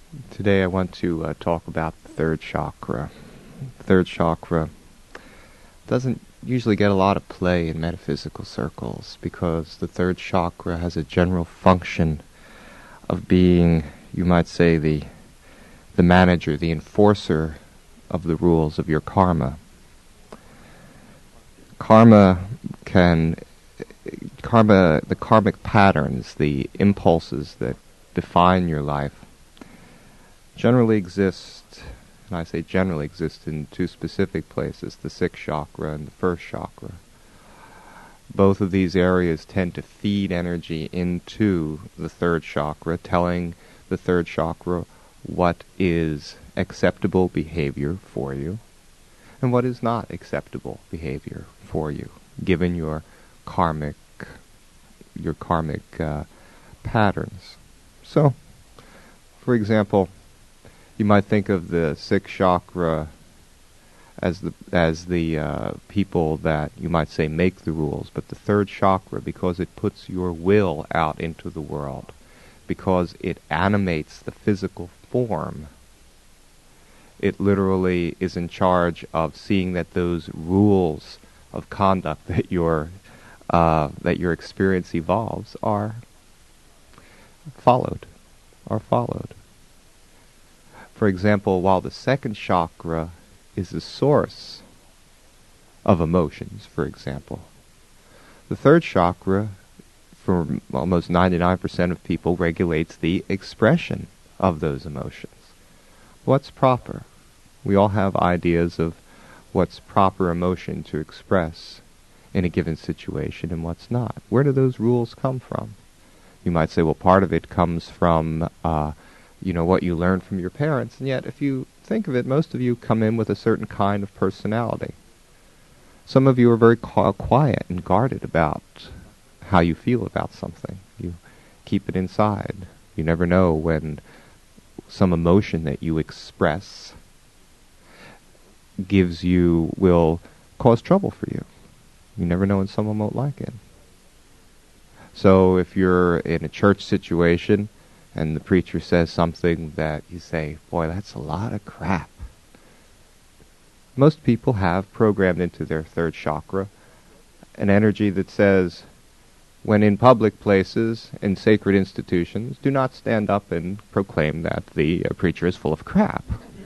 Today I want to talk about the third chakra. The third chakra doesn't usually get a lot of play in metaphysical circles because the third chakra has a general function of being, you might say, the manager, the enforcer of the rules of your karma. The karmic patterns, the impulses that define your life, generally exist, and I say generally exist in two specific places, the sixth chakra and the first chakra. Both of these areas tend to feed energy into the third chakra, telling the third chakra what is acceptable behavior for you and what is not acceptable behavior for you, given your karmic patterns. So, for example, you might think of the sixth chakra as the people that you might say make the rules, but the third chakra, because it puts your will out into the world, because it animates the physical form, it literally is in charge of seeing that those rules of conduct that your experience evolves are followed. For example, while the second chakra is the source of emotions, for example, the third chakra, for almost 99% of people, regulates the expression of those emotions. What's proper? We all have ideas of what's proper emotion to express in a given situation and what's not. Where do those rules come from? You might say, well, part of it comes from what you learned from your parents, and yet if you think of it, most of you come in with a certain kind of personality. Some of you are very quiet and guarded about how you feel about something. You keep it inside. You never know when some emotion that you express will cause trouble for you. You never know when someone won't like it. So if you're in a church situation and the preacher says something that you say, boy, that's a lot of crap. Most people have programmed into their third chakra an energy that says, when in public places, in sacred institutions, do not stand up and proclaim that the preacher is full of crap.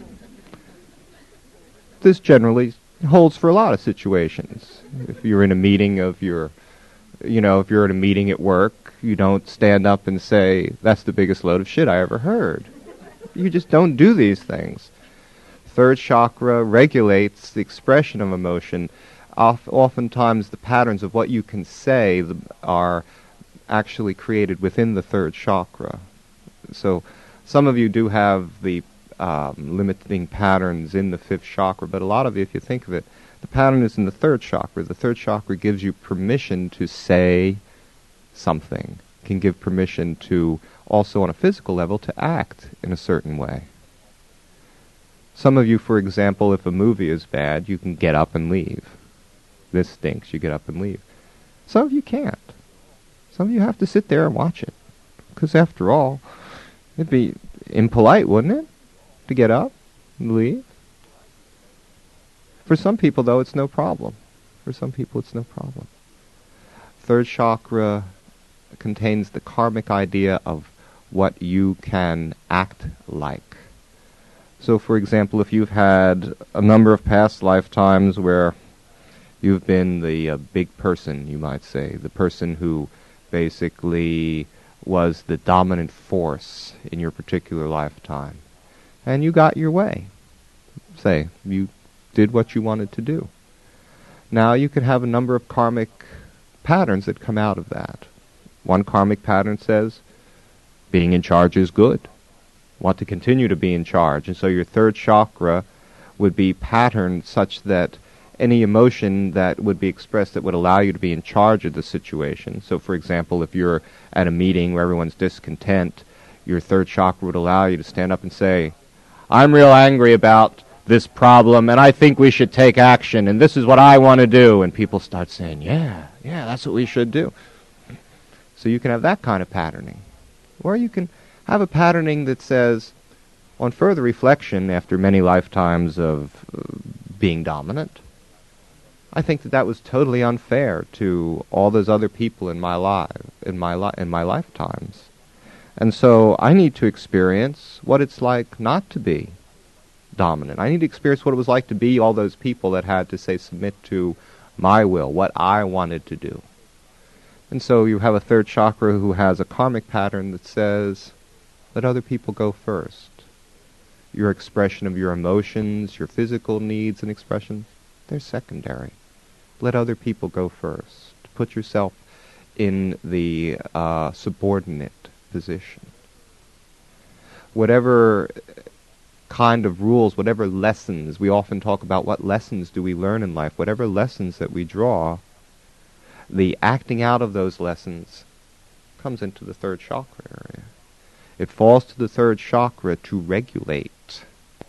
This generally holds for a lot of situations. If you're in a meeting if you're in a meeting at work, you don't stand up and say, that's the biggest load of shit I ever heard. You just don't do these things. Third chakra regulates the expression of emotion. Oftentimes the patterns of what you can say are actually created within the third chakra. So some of you do have the limiting patterns in the fifth chakra, but a lot of you, if you think of it, the pattern is in the third chakra. The third chakra gives you permission to say something, can give permission to, also on a physical level, to act in a certain way. Some of you, for example, if a movie is bad, you can get up and leave. This stinks, you get up and leave. Some of you can't. Some of you have to sit there and watch it. Because after all, it'd be impolite, wouldn't it, to get up and leave? For some people, though, it's no problem. Third chakra contains the karmic idea of what you can act like. So, for example, if you've had a number of past lifetimes where you've been the big person, you might say, the person who basically was the dominant force in your particular lifetime, and you got your way, say, you did what you wanted to do. Now you could have a number of karmic patterns that come out of that. One karmic pattern says, being in charge is good. Want to continue to be in charge. And so your third chakra would be patterned such that any emotion that would be expressed that would allow you to be in charge of the situation. So for example, if you're at a meeting where everyone's discontent, your third chakra would allow you to stand up and say, I'm real angry about this problem, and I think we should take action, and this is what I want to do. And people start saying, yeah, that's what we should do. So you can have that kind of patterning. Or you can have a patterning that says, On further reflection, after many lifetimes of being dominant, I think that was totally unfair to all those other people in my lifetimes. And so I need to experience what it's like not to be dominant. I need to experience what it was like to be all those people that had to, say, submit to my will, what I wanted to do. And so you have a third chakra who has a karmic pattern that says, let other people go first. Your expression of your emotions, your physical needs and expressions, they're secondary. Let other people go first. Put yourself in the subordinate position. Whatever kind of rules, whatever lessons, we often talk about what lessons do we learn in life, whatever lessons that we draw, the acting out of those lessons comes into the third chakra area. It falls to the third chakra to regulate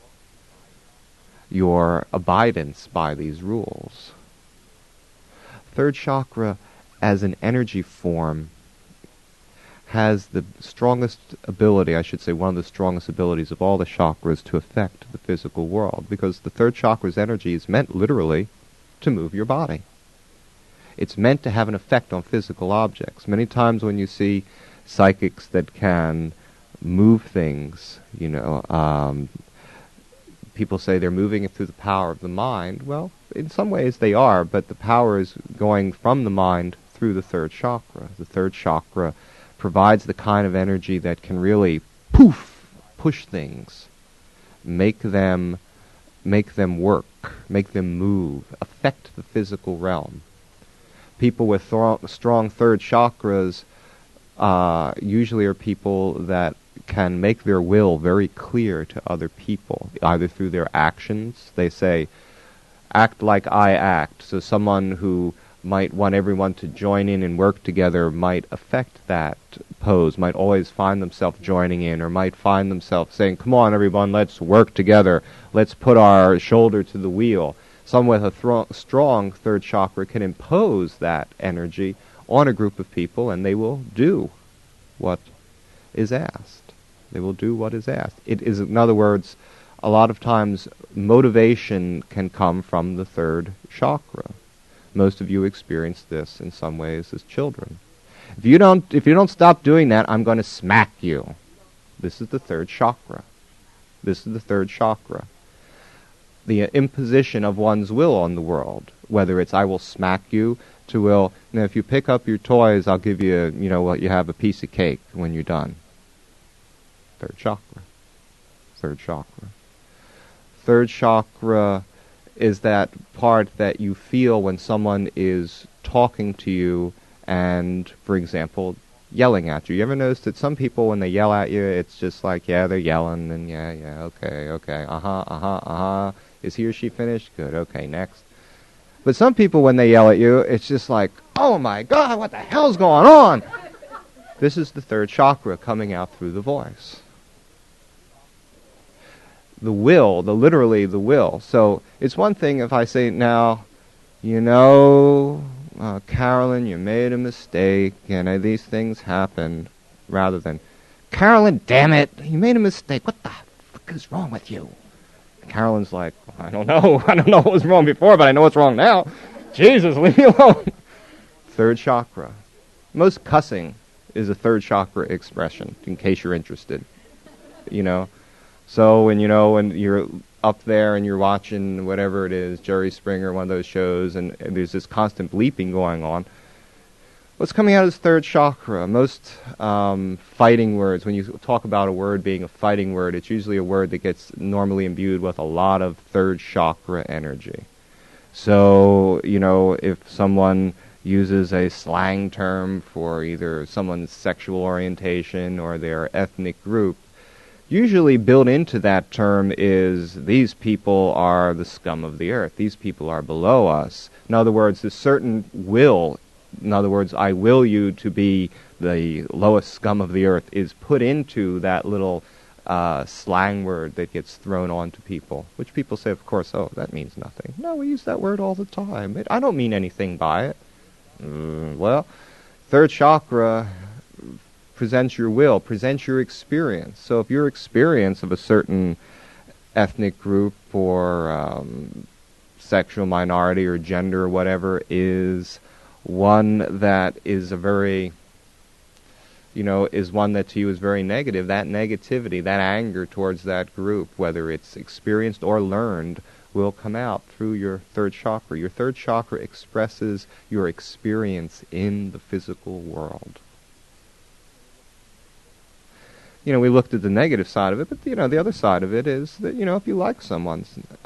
your abidance by these rules. Third chakra, as an energy form, has the strongest ability, I should say one of the strongest abilities of all the chakras to affect the physical world, because the third chakra's energy is meant literally to move your body. It's meant to have an effect on physical objects. Many times when you see psychics that can move things, people say they're moving it through the power of the mind. Well, in some ways they are, but the power is going from the mind through the third chakra. The third chakra provides the kind of energy that can really push things, make them work, make them move, affect the physical realm. People with strong third chakras usually are people that can make their will very clear to other people, either through their actions. They say, act like I act. So someone who might want everyone to join in and work together might affect that pose, might always find themselves joining in, or might find themselves saying, come on everyone, let's work together, let's put our shoulder to the wheel. Someone with a strong third chakra can impose that energy on a group of people, and they will do what is asked. They will do what is asked. It is, in other words, a lot of times motivation can come from the third chakra. Most of you experience this in some ways as children. If you don't stop doing that, I'm going to smack you. This is the third chakra. This is the third chakra. The imposition of one's will on the world, whether it's I will smack you, to will, if you pick up your toys, I'll give you, you have a piece of cake when you're done. Third chakra. Third chakra. Third chakra is that part that you feel when someone is talking to you and, for example, yelling at you. You ever notice that some people, when they yell at you, it's just like, yeah, they're yelling, and yeah, okay, is he or she finished? Good, okay, next. But some people, when they yell at you, it's just like, oh my God, what the hell's going on? This is the third chakra coming out through the voice. The will, literally the will. So it's one thing if I say, now, Carolyn, you made a mistake, and these things happen, rather than, Carolyn, damn it, you made a mistake. What the fuck is wrong with you? Carolyn's like, I don't know. I don't know what was wrong before, but I know what's wrong now. Jesus, leave me alone. Third chakra. Most cussing is a third chakra expression, in case you're interested. So when you're up there and you're watching whatever it is, Jerry Springer, one of those shows, and there's this constant bleeping going on, what's coming out is third chakra. Most fighting words, when you talk about a word being a fighting word, it's usually a word that gets normally imbued with a lot of third chakra energy. So, if someone uses a slang term for either someone's sexual orientation or their ethnic group, usually built into that term is, these people are the scum of the earth. These people are below us. In other words, a certain will, in other words, I will you to be the lowest scum of the earth, is put into that little slang word that gets thrown on to people, which people say, of course, oh, that means nothing. No, we use that word all the time. I don't mean anything by it. Well, third chakra present your will, present your experience. So if your experience of a certain ethnic group or sexual minority or gender or whatever is one that is a very, is one that to you is very negative, that negativity, that anger towards that group, whether it's experienced or learned, will come out through your third chakra. Your third chakra expresses your experience in the physical world. We looked at the negative side of it, but, the other side of it is that, if you like someone,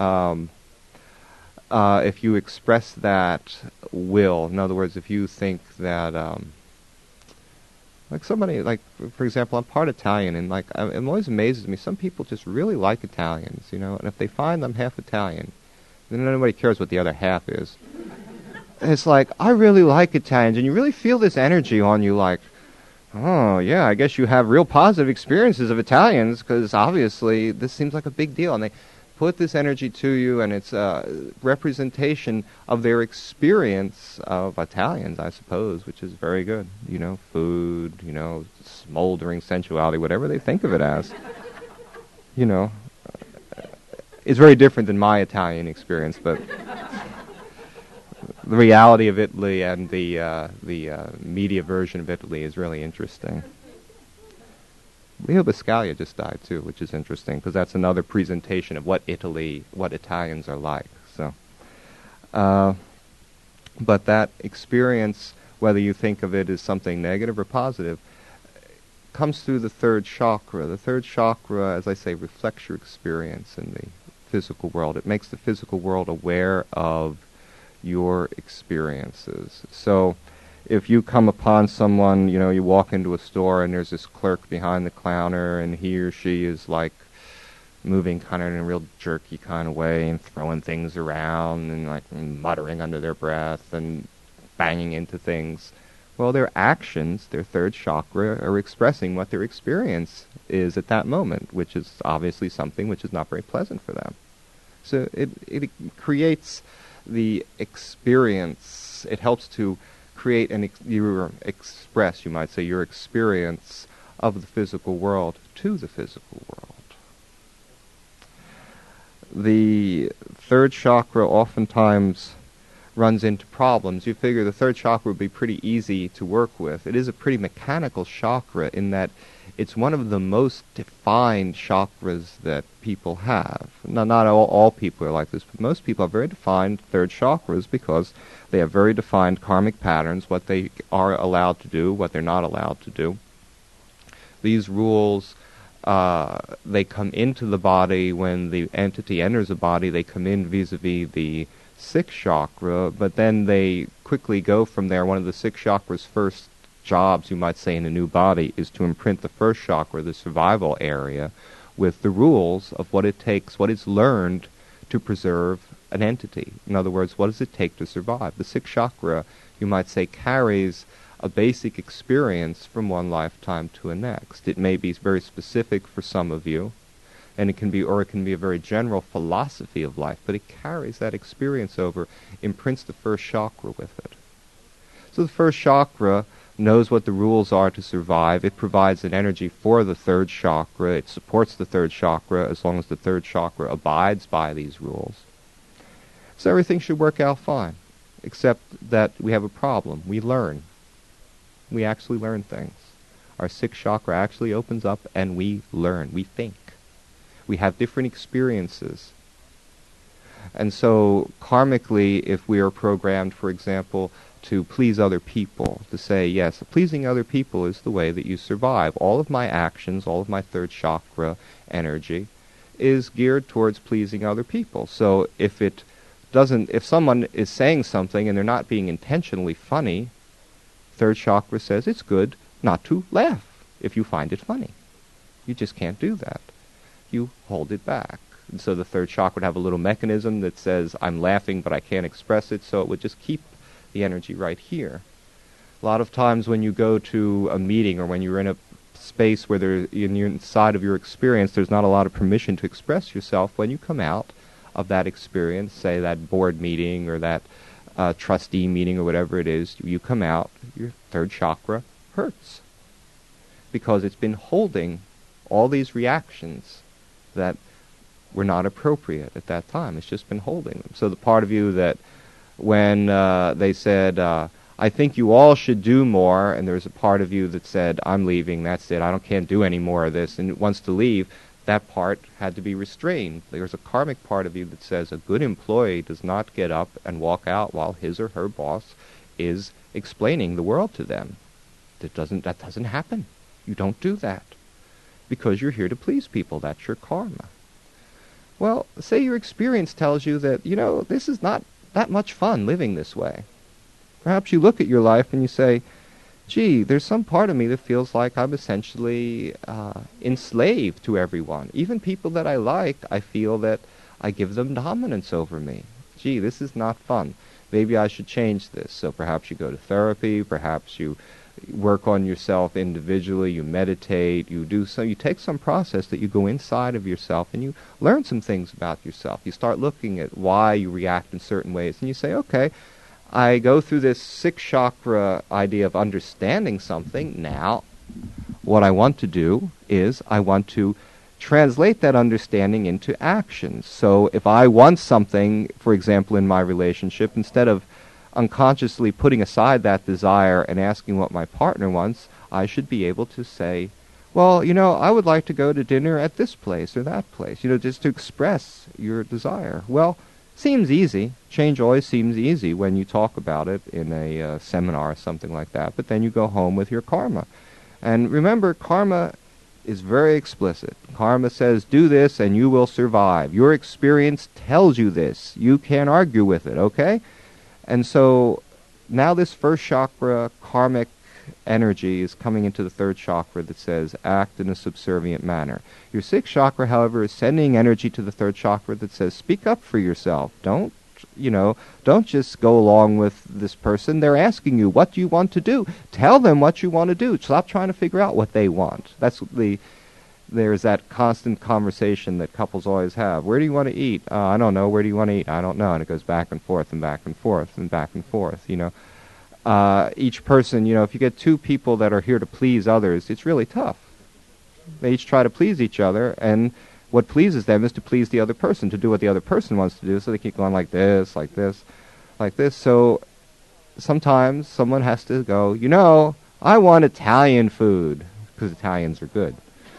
if you express that will, in other words, if you think that, like somebody, like, for example, I'm part Italian, and, like, it always amazes me, some people just really like Italians, and if they find I'm half Italian, then nobody cares what the other half is. It's like, I really like Italians, and you really feel this energy on you, like, oh, yeah, I guess you have real positive experiences of Italians, because obviously this seems like a big deal. And they put this energy to you, and it's a representation of their experience of Italians, I suppose, which is very good. Food, smoldering sensuality, whatever they think of it as. It's very different than my Italian experience, but the reality of Italy and the media version of Italy is really interesting. Leo Biscaglia just died too, which is interesting because that's another presentation of what Italians are like. So, but that experience, whether you think of it as something negative or positive, comes through the third chakra. The third chakra, as I say, reflects your experience in the physical world. It makes the physical world aware of your experiences. So if you come upon someone, you walk into a store and there's this clerk behind the counter and he or she is like moving kind of in a real jerky kind of way and throwing things around and like muttering under their breath and banging into things. Well, their actions, their third chakra, are expressing what their experience is at that moment, which is obviously something which is not very pleasant for them. So it creates the experience. It helps to create express, you might say, your experience of the physical world to the physical world. The third chakra oftentimes runs into problems. You figure the third chakra would be pretty easy to work with. It is a pretty mechanical chakra in that it's one of the most defined chakras that people have. Now, not all people are like this, but most people have very defined third chakras because they have very defined karmic patterns, what they are allowed to do, what they're not allowed to do. These rules, they come into the body when the entity enters the body. They come in vis-a-vis the sixth chakra, but then they quickly go from there. One of the six chakras' first jobs, you might say, in a new body is to imprint the first chakra, the survival area, with the rules of what it takes, what is learned to preserve an entity. In other words, what does it take to survive? The sixth chakra, you might say, carries a basic experience from one lifetime to a next. It may be very specific for some of you, and it can be a very general philosophy of life, but it carries that experience over, imprints the first chakra with it. So the first chakra knows what the rules are to survive. It provides an energy for the third chakra. It supports the third chakra as long as the third chakra abides by these rules. So everything should work out fine, except that we have a problem. We learn. We actually learn things. Our sixth chakra actually opens up and we learn. We think. We have different experiences. And so karmically, if we are programmed, for example, to please other people, to say, yes, pleasing other people is the way that you survive. All of my actions, all of my third chakra energy is geared towards pleasing other people. So if someone is saying something and they're not being intentionally funny, third chakra says it's good not to laugh if you find it funny. You just can't do that. You hold it back. And so the third chakra would have a little mechanism that says, I'm laughing, but I can't express it, so it would just keep the energy right here. A lot of times when you go to a meeting or when you're in a space where inside of your experience, there's not a lot of permission to express yourself. When you come out of that experience, say that board meeting or that trustee meeting or whatever it is, you come out, your third chakra hurts. because it's been holding all these reactions that were not appropriate at that time. It's just been holding them. So the part of you that when they said, I think you all should do more, and there's a part of you that said, I'm leaving, that's it, can't do any more of this, and wants to leave, that part had to be restrained. There's a karmic part of you that says a good employee does not get up and walk out while his or her boss is explaining the world to them. That doesn't happen. You don't do that. Because you're here to please people. That's your karma. Well, say your experience tells you that, this is not that much fun living this way. Perhaps you look at your life and you say, gee, there's some part of me that feels like I'm essentially enslaved to everyone. Even people that I like, I feel that I give them dominance over me. Gee, this is not fun. Maybe I should change this. So perhaps you go to therapy, perhaps you work on yourself individually, you meditate, you take some process that you go inside of yourself and you learn some things about yourself. You start looking at why you react in certain ways and you say, okay, I go through this 6th chakra idea of understanding something. Now, what I want to do is I want to translate that understanding into actions. So if I want something, for example, in my relationship, instead of unconsciously putting aside that desire and asking what my partner wants, I should be able to say, well, I would like to go to dinner at this place or that place, just to express your desire. Well, seems easy. Change always seems easy when you talk about it in a seminar or something like that, but then you go home with your karma. And remember, karma is very explicit. Karma says, do this and you will survive. Your experience tells you this. You can't argue with it, okay? And so now this 1st chakra karmic energy is coming into the 3rd chakra that says act in a subservient manner. Your 6th chakra, however, is sending energy to the 3rd chakra that says speak up for yourself. Don't just go along with this person. They're asking you, what do you want to do? Tell them what you want to do. Stop trying to figure out what they want. There's that constant conversation that couples always have. Where do you want to eat? I don't know. Where do you want to eat? I don't know. And it goes back and forth and back and forth and back and forth, Each person, if you get 2 people that are here to please others, it's really tough. They each try to please each other, and what pleases them is to please the other person, to do what the other person wants to do, so they keep going like this, like this, like this. So sometimes someone has to go, I want Italian food, because Italians are good.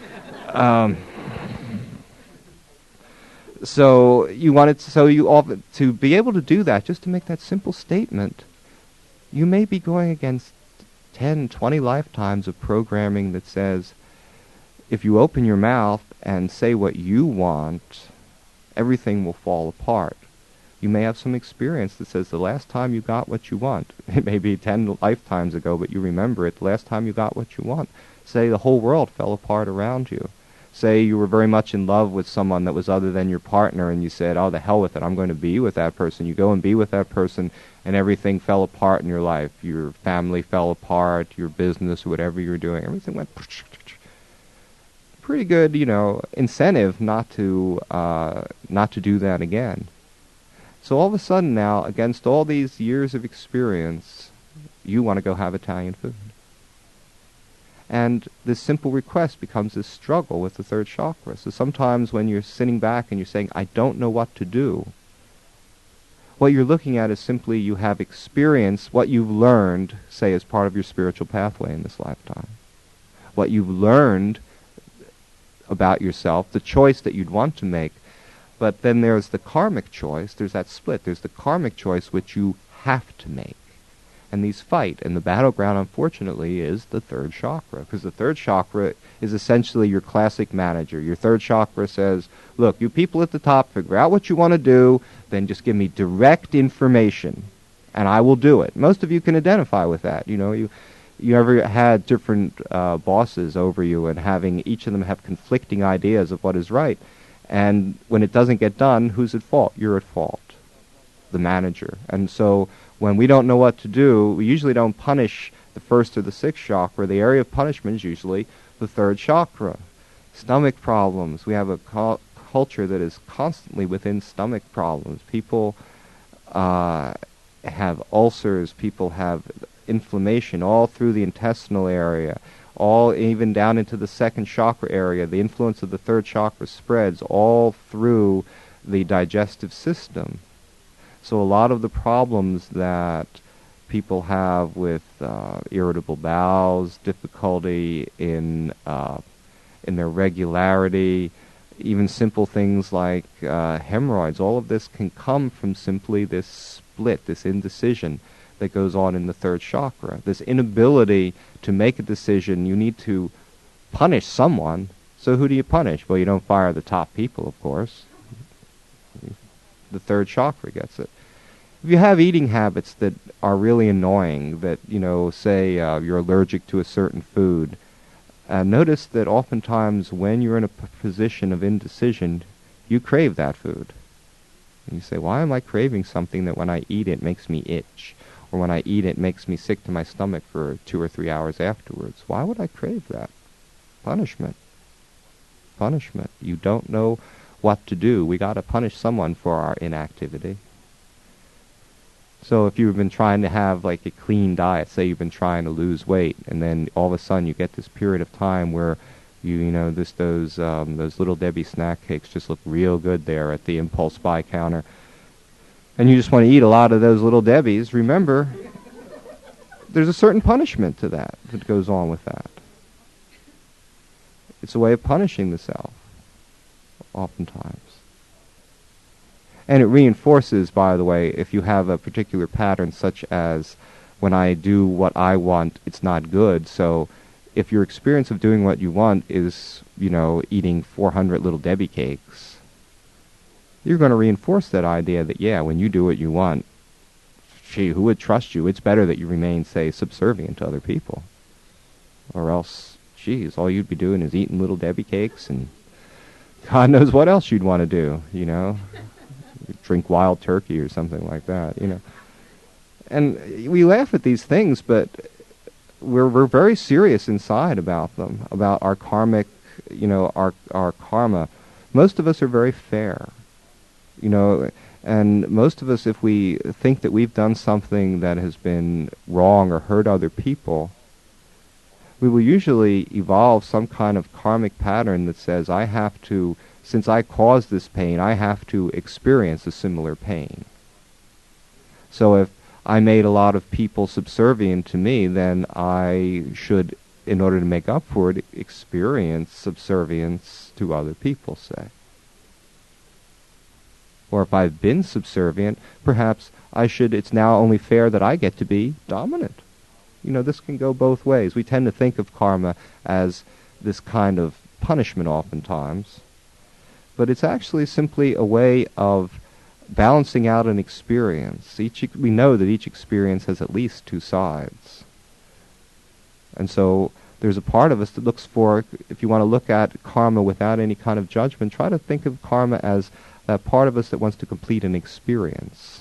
So you often, to be able to do that, just to make that simple statement, you may be going against 10, 20 lifetimes of programming that says, if you open your mouth and say what you want, everything will fall apart. You may have some experience that says the last time you got what you want, it may be 10 lifetimes ago, but you remember it, the last time you got what you want. Say the whole world fell apart around you. Say you were very much in love with someone that was other than your partner, and you said, oh, the hell with it, I'm going to be with that person. You go and be with that person, and everything fell apart in your life. Your family fell apart, your business, whatever you're doing, everything went pretty good, incentive not to do that again. So all of a sudden now, against all these years of experience, you want to go have Italian food. And this simple request becomes this struggle with the 3rd chakra. So sometimes when you're sitting back and you're saying, I don't know what to do, what you're looking at is simply you have experienced what you've learned, say, as part of your spiritual pathway in this lifetime. What you've learned about yourself, the choice that you'd want to make. But then there's the karmic choice, there's that split. There's the karmic choice which you have to make. And these fight, and the battleground, unfortunately, is the 3rd chakra, because the 3rd chakra is essentially your classic manager. Your 3rd chakra says, look, you people at the top, figure out what you want to do, then just give me direct information, and I will do it. Most of you can identify with that. You ever had different bosses over you, and having each of them have conflicting ideas of what is right, and when it doesn't get done, who's at fault? You're at fault, the manager. And so when we don't know what to do, we usually don't punish the 1st or the 6th chakra. The area of punishment is usually the 3rd chakra. Stomach problems. We have a culture that is constantly within stomach problems. People have ulcers. People have inflammation all through the intestinal area. all even down into the second chakra area. The influence of the third chakra spreads all through the digestive system. So a lot of the problems that people have with irritable bowels, difficulty in their regularity, even simple things like hemorrhoids, all of this can come from simply this split, this indecision that goes on in the third chakra. This inability to make a decision. You need to punish someone. So who do you punish? Well, you don't fire the top people, of course. The third chakra gets it. If you have eating habits that are really annoying, that, say you're allergic to a certain food, notice that oftentimes when you're in a position of indecision, you crave that food. And you say, why am I craving something that when I eat it makes me itch? Or when I eat it makes me sick to my stomach for 2 or 3 hours afterwards? Why would I crave that? Punishment. Punishment. You don't know what to do. We got to punish someone for our inactivity. So if you've been trying to have like a clean diet, say you've been trying to lose weight, and then all of a sudden you get this period of time where those Little Debbie snack cakes just look real good there at the impulse buy counter, and you just want to eat a lot of those Little Debbies, remember, there's a certain punishment to that goes on with that. It's a way of punishing the self, oftentimes. And it reinforces, by the way, if you have a particular pattern such as when I do what I want, it's not good. So if your experience of doing what you want is, eating 400 Little Debbie cakes, you're going to reinforce that idea that, yeah, when you do what you want, gee, who would trust you? It's better that you remain, say, subservient to other people. Or else, geez, all you'd be doing is eating Little Debbie cakes, and God knows what else you'd want to do, drink wild turkey or something like that, And we laugh at these things, but we're very serious inside about them, about our karmic, our karma. Most of us are very fair, and most of us, if we think that we've done something that has been wrong or hurt other people, we will usually evolve some kind of karmic pattern that says, since I caused this pain, I have to experience a similar pain. So if I made a lot of people subservient to me, then I should, in order to make up for it, experience subservience to other people, say. Or if I've been subservient, perhaps it's now only fair that I get to be dominant. This can go both ways. We tend to think of karma as this kind of punishment oftentimes, but it's actually simply a way of balancing out an experience. We know that each experience has at least two sides. And so there's a part of us that looks for, if you want to look at karma without any kind of judgment, try to think of karma as that part of us that wants to complete an experience.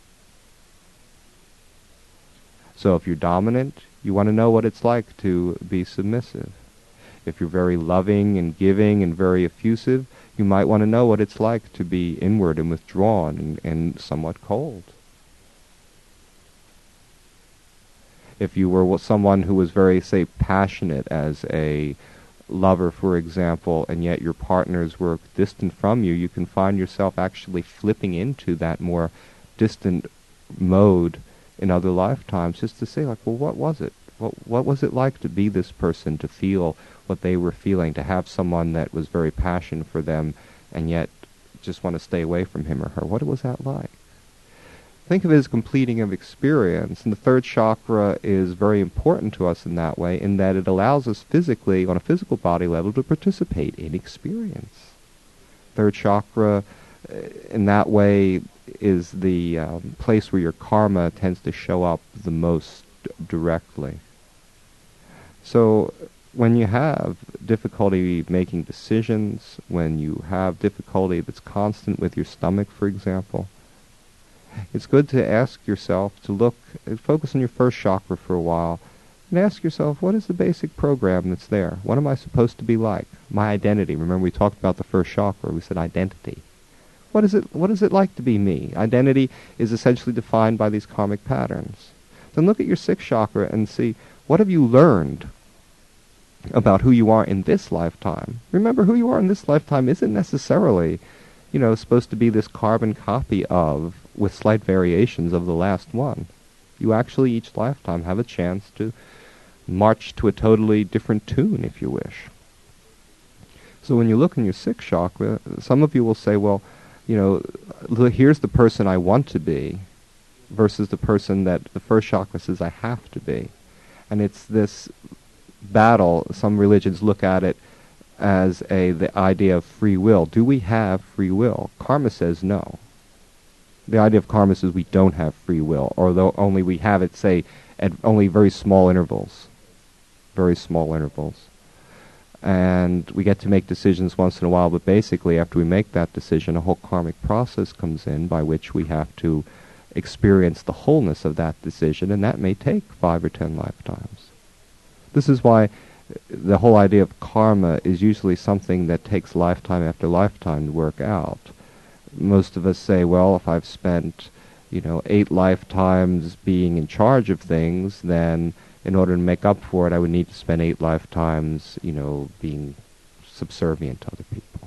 So if you're dominant, you want to know what it's like to be submissive. If you're very loving and giving and very effusive, you might want to know what it's like to be inward and withdrawn and somewhat cold. If you were someone who was very, say, passionate as a lover, for example, and yet your partners were distant from you, you can find yourself actually flipping into that more distant mode in other lifetimes, just to say, like, well, what was it? What was it like to be this person, to feel what they were feeling, to have someone that was very passionate for them and yet just want to stay away from him or her? What was that like? Think of it as completing of experience, and the third chakra is very important to us in that way, in that it allows us physically, on a physical body level, to participate in experience. Third chakra, in that way, is the place where your karma tends to show up the most directly. So when you have difficulty making decisions, when you have difficulty that's constant with your stomach, for example, it's good to ask yourself to focus on your first chakra for a while, and ask yourself, what is the basic program that's there? What am I supposed to be like? My identity. Remember, we talked about the first chakra. We said identity. What is it like to be me? Identity is essentially defined by these karmic patterns. Then look at your sixth chakra and see, what have you learned about who you are in this lifetime. Remember, who you are in this lifetime isn't necessarily, supposed to be this carbon copy of, with slight variations of the last one. You actually each lifetime have a chance to march to a totally different tune, if you wish. So when you look in your sixth chakra, some of you will say, well, here's the person I want to be versus the person that the first chakra says I have to be. And it's this battle. Some religions look at it as the idea of free will. Do we have free will? Karma says no. The idea of karma says we don't have free will, although only we have it, say, at only very small intervals. Very small intervals. And we get to make decisions once in a while, but basically after we make that decision, a whole karmic process comes in by which we have to experience the wholeness of that decision, and that may take 5 or 10 lifetimes. This is why the whole idea of karma is usually something that takes lifetime after lifetime to work out. Most of us say, well, if I've spent, 8 lifetimes being in charge of things, then in order to make up for it, I would need to spend 8 lifetimes, being subservient to other people.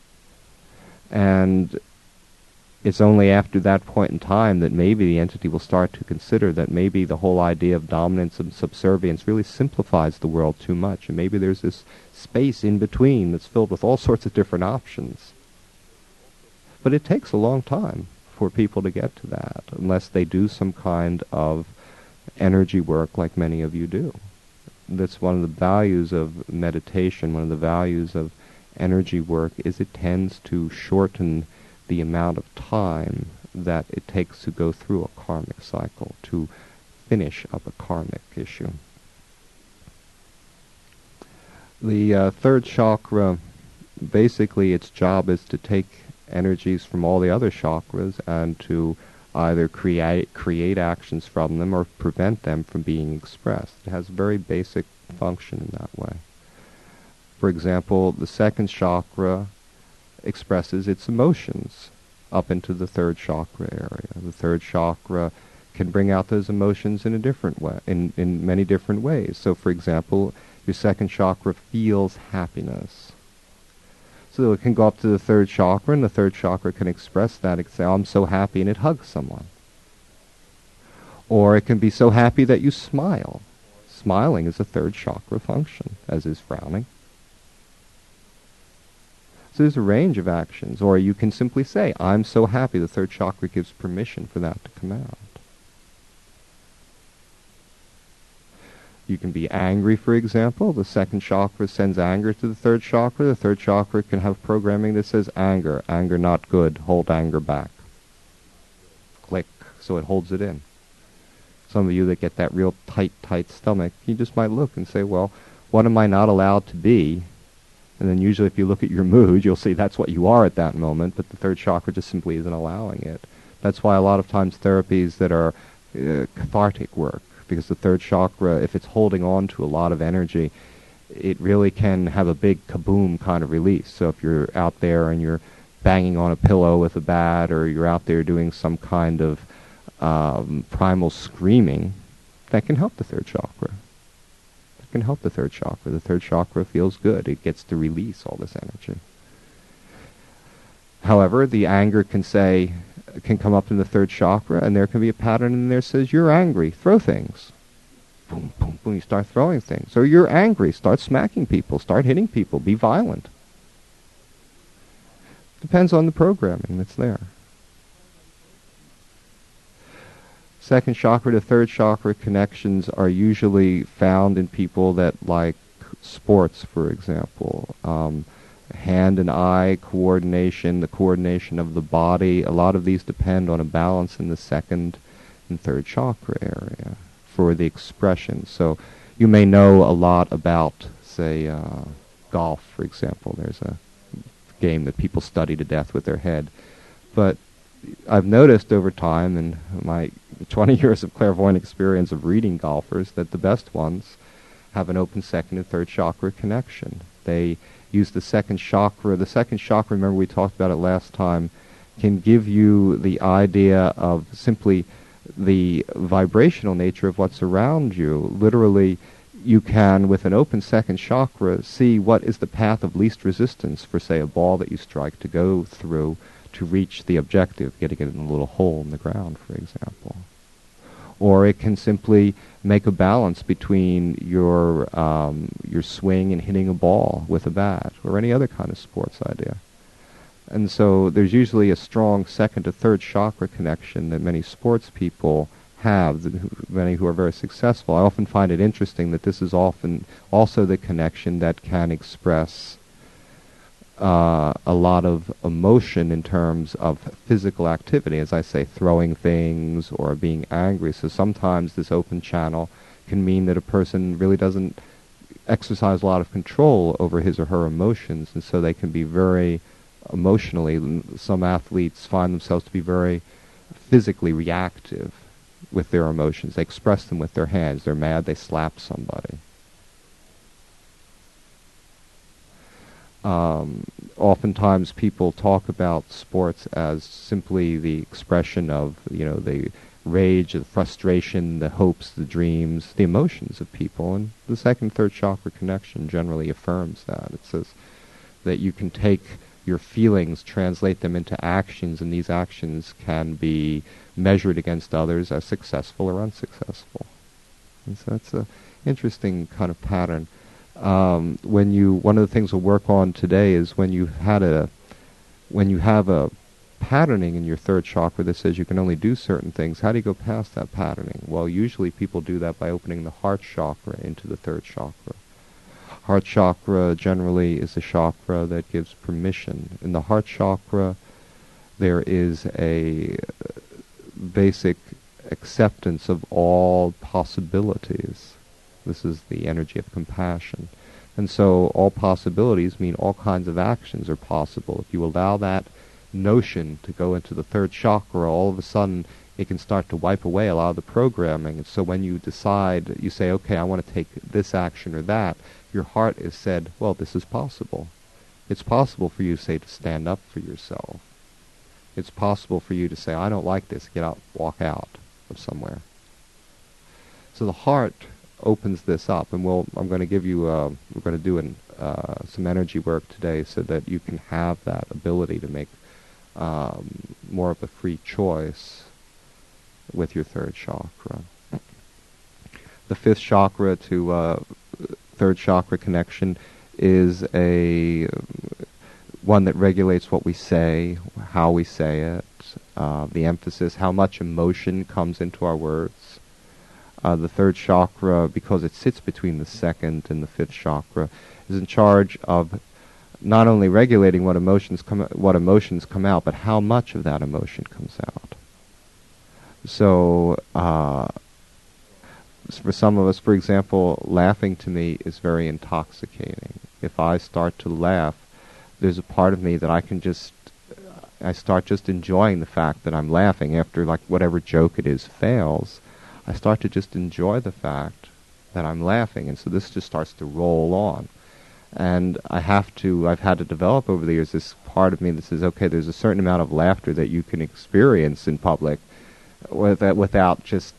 And it's only after that point in time that maybe the entity will start to consider that maybe the whole idea of dominance and subservience really simplifies the world too much, and maybe there's this space in between that's filled with all sorts of different options. But it takes a long time for people to get to that, unless they do some kind of energy work like many of you do. That's one of the values of meditation, one of the values of energy work, is it tends to shorten the amount of time that it takes to go through a karmic cycle, to finish up a karmic issue. The third chakra, basically its job is to take energies from all the other chakras and to either create actions from them or prevent them from being expressed. It has a very basic function in that way. For example, the second chakra expresses its emotions up into the third chakra area. The third chakra can bring out those emotions in a different way, in many different ways. So, for example, your second chakra feels happiness. So it can go up to the third chakra, and the third chakra can express that. It can say, oh, I'm so happy, and it hugs someone. Or it can be so happy that you smile. Smiling is a third chakra function, as is frowning. So there's a range of actions. Or you can simply say, I'm so happy. The third chakra gives permission for that to come out. You can be angry, for example. The second chakra sends anger to the third chakra. The third chakra can have programming that says anger not good, hold anger back. Click, so it holds it in. Some of you that get that real tight stomach, you just might look and say, well, what am I not allowed to be? And then usually if you look at your mood, you'll see that's what you are at that moment, but the third chakra just simply isn't allowing it. That's why a lot of times therapies that are cathartic work, because the third chakra, if it's holding on to a lot of energy, it really can have a big kaboom kind of release. So if you're out there and you're banging on a pillow with a bat, or you're out there doing some kind of primal screaming, that can help the third chakra. That can help the third chakra. The third chakra feels good. It gets to release all this energy. However, the anger can come up in the third chakra, and there can be a pattern in there that says, you're angry, throw things. Boom, boom, boom, you start throwing things. Or you're angry, start smacking people, start hitting people, be violent. Depends on the programming that's there. Second chakra to third chakra connections are usually found in people that like sports, for example. Hand and eye coordination, the coordination of the body. A lot of these depend on a balance in the second and third chakra area for the expression. So you may know a lot about, say, golf, for example. There's a game that people study to death with their head. But I've noticed over time, in my 20 years of clairvoyant experience of reading golfers, that the best ones have an open second and third chakra connection. They use the second chakra. The second chakra, remember we talked about it last time, can give you the idea of simply the vibrational nature of what's around you. Literally, you can, with an open second chakra, see what is the path of least resistance for, say, a ball that you strike to go through to reach the objective, getting it in a little hole in the ground, for example. Or it can simply make a balance between your swing and hitting a ball with a bat, or any other kind of sports idea. And so there's usually a strong second to third chakra connection that many sports people have, many who are very successful. I often find it interesting that this is often also the connection that can express a lot of emotion in terms of physical activity, as I say, throwing things or being angry. So sometimes this open channel can mean that a person really doesn't exercise a lot of control over his or her emotions, and so they can be very emotionally, some athletes find themselves to be very physically reactive with their emotions. They express them with their hands. They're mad, they slap somebody. Oftentimes people talk about sports as simply the expression of, the rage, the frustration, the hopes, the dreams, the emotions of people. And the second, third chakra connection generally affirms that. It says that you can take your feelings, translate them into actions, and these actions can be measured against others as successful or unsuccessful. And so it's an interesting kind of pattern. One of the things we'll work on today is when you have a patterning in your third chakra that says you can only do certain things, how do you go past that patterning? Well, usually people do that by opening the heart chakra into the third chakra. Heart chakra generally is a chakra that gives permission. In the heart chakra, there is a basic acceptance of all possibilities. This is the energy of compassion. And so all possibilities mean all kinds of actions are possible. If you allow that notion to go into the third chakra, all of a sudden it can start to wipe away a lot of the programming. And so when you decide, you say, okay, I want to take this action or that, your heart has said, well, this is possible. It's possible for you, say, to stand up for yourself. It's possible for you to say, I don't like this, get out, walk out of somewhere. So the heart opens this up, and I'm going to give you, we're going to do some energy work today so that you can have that ability to make more of a free choice with your third chakra. The fifth chakra to third chakra connection is one that regulates what we say, how we say it, the emphasis, how much emotion comes into our words. The third chakra, because it sits between the second and the fifth chakra, is in charge of not only regulating what emotions come out, but how much of that emotion comes out. So, for some of us, for example, laughing to me is very intoxicating. If I start to laugh, there's a part of me that I start just enjoying the fact that I'm laughing after, like, whatever joke it is fails. I start to just enjoy the fact that I'm laughing, and so this just starts to roll on. And I've had to develop over the years this part of me that says, okay, there's a certain amount of laughter that you can experience in public without just,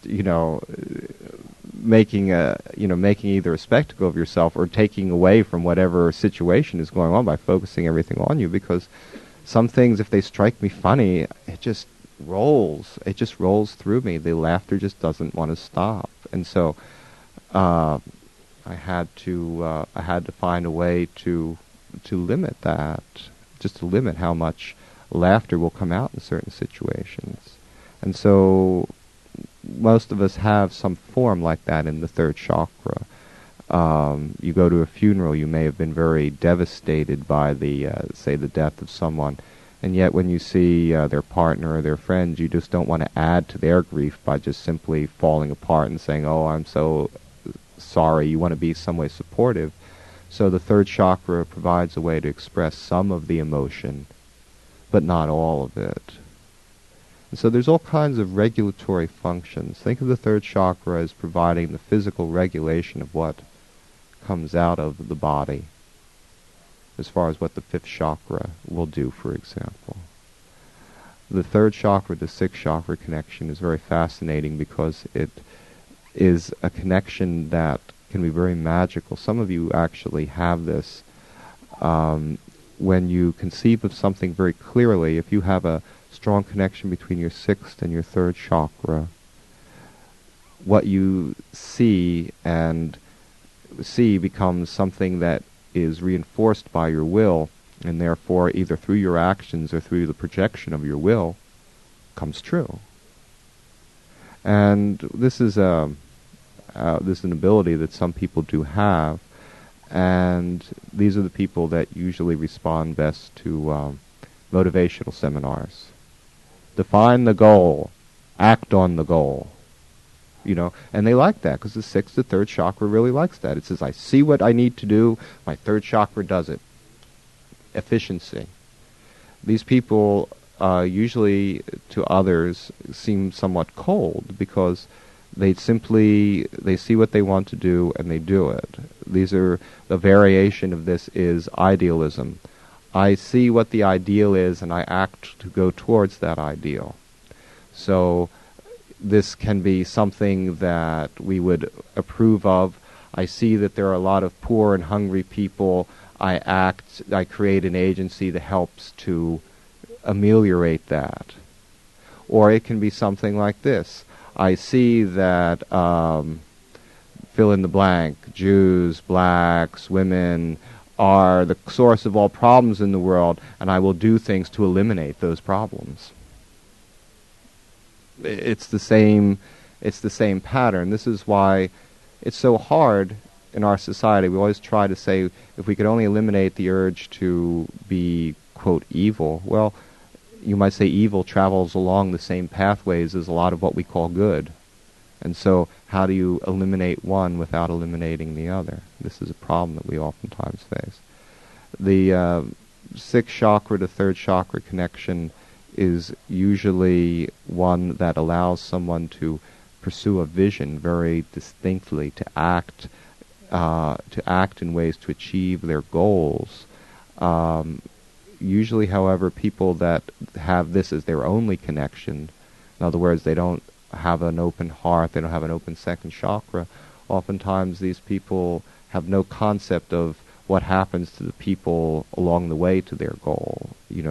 making either a spectacle of yourself or taking away from whatever situation is going on by focusing everything on you. Because some things, if they strike me funny, it just rolls through me. The laughter just doesn't want to stop. And so I had to find a way to limit that, just to limit how much laughter will come out in certain situations. And so most of us have some form like that in the third chakra. You go to a funeral, you may have been very devastated by the death of someone, and yet when you see their partner or their friends, you just don't want to add to their grief by just simply falling apart and saying, oh, I'm so sorry. You want to be some way supportive. So the third chakra provides a way to express some of the emotion, but not all of it. And so there's all kinds of regulatory functions. Think of the third chakra as providing the physical regulation of what comes out of the body, as far as what the fifth chakra will do, for example. The third chakra to sixth chakra connection is very fascinating because it is a connection that can be very magical. Some of you actually have this. When you conceive of something very clearly, if you have a strong connection between your sixth and your third chakra, what you see becomes something that is reinforced by your will, and therefore either through your actions or through the projection of your will comes true. And this is an ability that some people do have, and these are the people that usually respond best to motivational seminars. Define the goal, act on the goal. And they like that because the third chakra really likes that. It says, I see what I need to do, my third chakra does it. Efficiency. These people usually to others seem somewhat cold because they see what they want to do and they do it. The variation of this is idealism. I see what the ideal is and I act to go towards that ideal. So this can be something that we would approve of. I see that there are a lot of poor and hungry people. I create an agency that helps to ameliorate that. Or it can be something like this. I see that, fill in the blank, Jews, blacks, women are the source of all problems in the world, and I will do things to eliminate those problems. It's the same pattern. This is why it's so hard in our society. We always try to say, if we could only eliminate the urge to be, quote, evil. Well, you might say evil travels along the same pathways as a lot of what we call good. And so how do you eliminate one without eliminating the other? This is a problem that we oftentimes face. The sixth chakra to third chakra connection is usually one that allows someone to pursue a vision very distinctly, to act in ways to achieve their goals. Usually, however, people that have this as their only connection, in other words, they don't have an open heart, they don't have an open second chakra, oftentimes these people have no concept of what happens to the people along the way to their goal,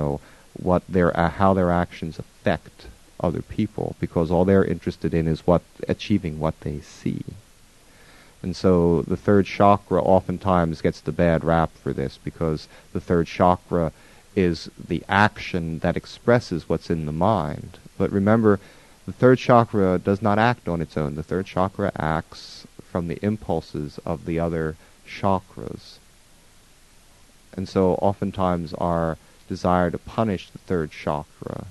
how their actions affect other people, because all they're interested in is achieving what they see. And so the third chakra oftentimes gets the bad rap for this, because the third chakra is the action that expresses what's in the mind. But remember, the third chakra does not act on its own. The third chakra acts from the impulses of the other chakras. And so oftentimes our desire to punish the third chakra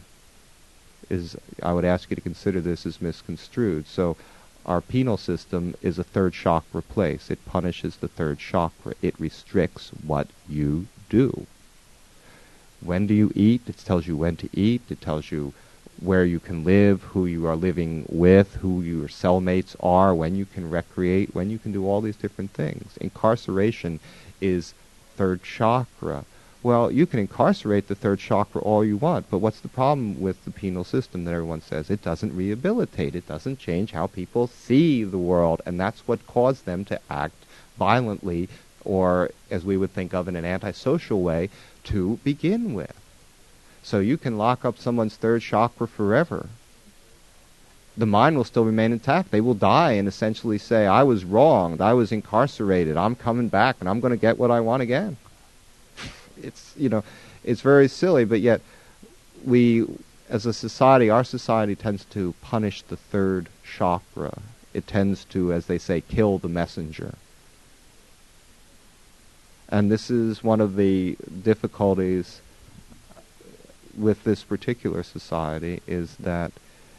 I would ask you to consider this as misconstrued. So our penal system is a third chakra place. It punishes the third chakra. It restricts what you do. When do you eat? It tells you when to eat. It tells you where you can live, who you are living with, who your cellmates are, when you can recreate, when you can do all these different things. Incarceration is third chakra. Well, you can incarcerate the third chakra all you want, but what's the problem with the penal system that everyone says? It doesn't rehabilitate. It doesn't change how people see the world, and that's what caused them to act violently, or as we would think of in an antisocial way, to begin with. So you can lock up someone's third chakra forever. The mind will still remain intact. They will die and essentially say, I was wronged, I was incarcerated, I'm coming back, and I'm going to get what I want again. It's very silly, but yet we, as a society, our society tends to punish the third chakra. It tends to, as they say, kill the messenger. And this is one of the difficulties with this particular society, is that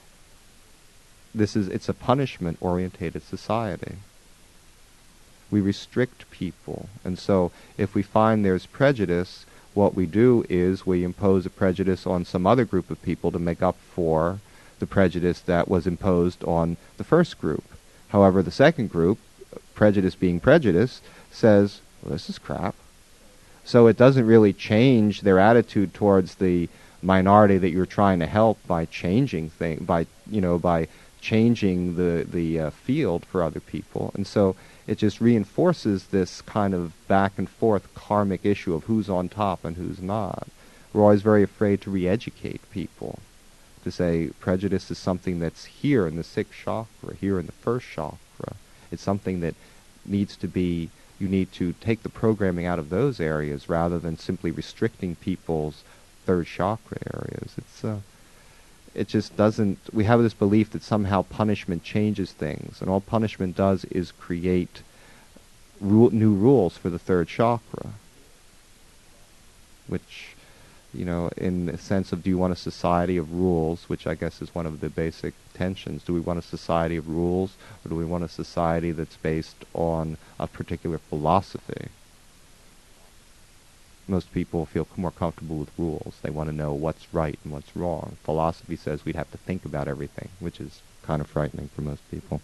it's a punishment-orientated society. We restrict people, and so if we find there's prejudice, what we do is we impose a prejudice on some other group of people to make up for the prejudice that was imposed on the first group. However, the second group, prejudice being prejudice, says, well, this is crap. So it doesn't really change their attitude towards the minority that you're trying to help by changing changing the field for other people. And so it just reinforces this kind of back and forth karmic issue of who's on top and who's not. We're always very afraid to re-educate people, to say prejudice is something that's here in the sixth chakra, here in the first chakra. It's something that needs to be, you need to take the programming out of those areas rather than simply restricting people's third chakra areas. It just doesn't, we have this belief that somehow punishment changes things, and all punishment does is create new rules for the third chakra, which, you know, in the sense of, do you want a society of rules, which I guess is one of the basic tensions. Do we want a society of rules, or do we want a society that's based on a particular philosophy? Most people feel more comfortable with rules. They want to know what's right and what's wrong. Philosophy says we'd have to think about everything, which is kind of frightening for most people.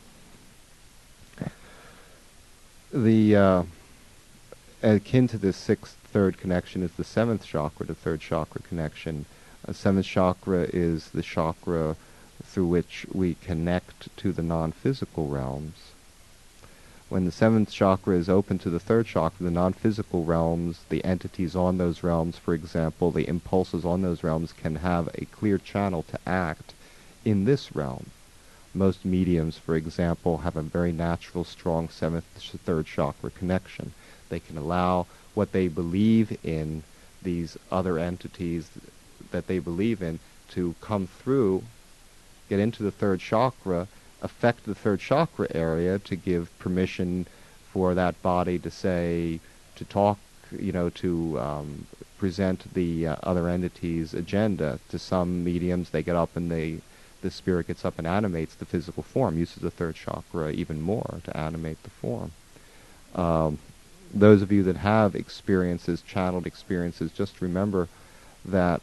The akin to this sixth third connection is the seventh chakra, the third chakra connection. Seventh chakra is the chakra through which we connect to the non-physical realms. When the seventh chakra is open to the third chakra, the non-physical realms, the entities on those realms, for example, the impulses on those realms can have a clear channel to act in this realm. Most mediums, for example, have a very natural, strong seventh third chakra connection. They can allow what they believe in, these other entities that they believe in, to come through, get into the third chakra, affect the third chakra area, to give permission for that body to say, to talk, you know, to present the other entity's agenda. To some mediums, they get up and the spirit gets up and animates the physical form, uses the third chakra even more to animate the form. Those of you that have experiences, channeled experiences, just remember that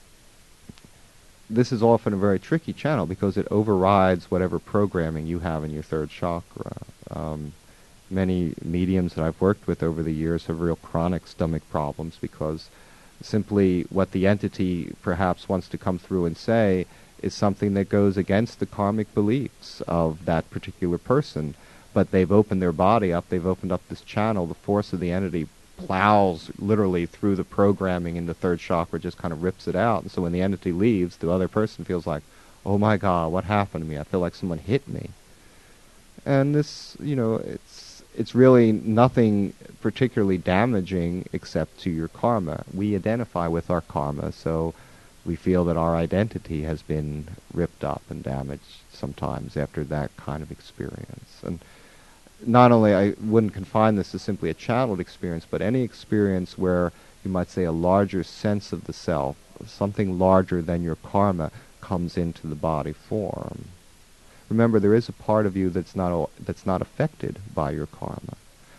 this is often a very tricky channel because it overrides whatever programming you have in your third chakra. Many mediums that I've worked with over the years have real chronic stomach problems because simply what the entity perhaps wants to come through and say is something that goes against the karmic beliefs of that particular person. But they've opened their body up, they've opened up this channel, the force of the entity plows literally through the programming in the third chakra, just kind of rips it out. And so when the entity leaves, the other person feels like, oh my God, what happened to me? I feel like someone hit me. And this, you know, it's really nothing particularly damaging except to your karma. We identify with our karma, so we feel that our identity has been ripped up and damaged sometimes after that kind of experience. And not only, I wouldn't confine this to simply a channeled experience, but any experience where you might say a larger sense of the self, something larger than your karma, comes into the body form. Remember, there is a part of you that's not affected by your karma.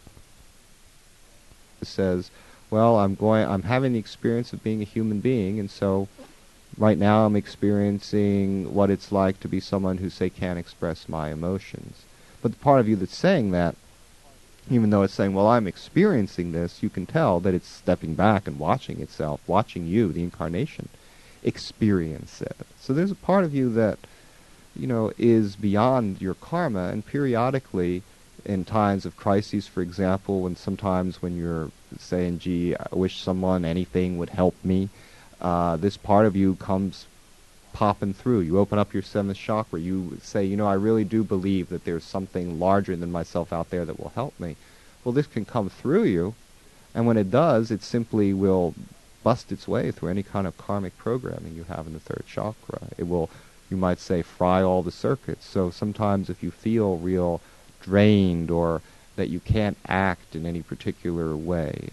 It says, well, I'm having the experience of being a human being, and so right now I'm experiencing what it's like to be someone who, say, can't express my emotions. But the part of you that's saying that, even though it's saying, well, I'm experiencing this, you can tell that it's stepping back and watching itself, watching you, the incarnation, experience it. So there's a part of you that, you know, is beyond your karma, and periodically, in times of crises, for example, when you're saying, gee, I wish someone, anything would help me, this part of you comes popping through. You open up your seventh chakra. You say, you know, I really do believe that there's something larger than myself out there that will help me. Well, this can come through you, and when it does, it simply will bust its way through any kind of karmic programming you have in the third chakra. It will, you might say, fry all the circuits. So sometimes if you feel real drained or that you can't act in any particular way,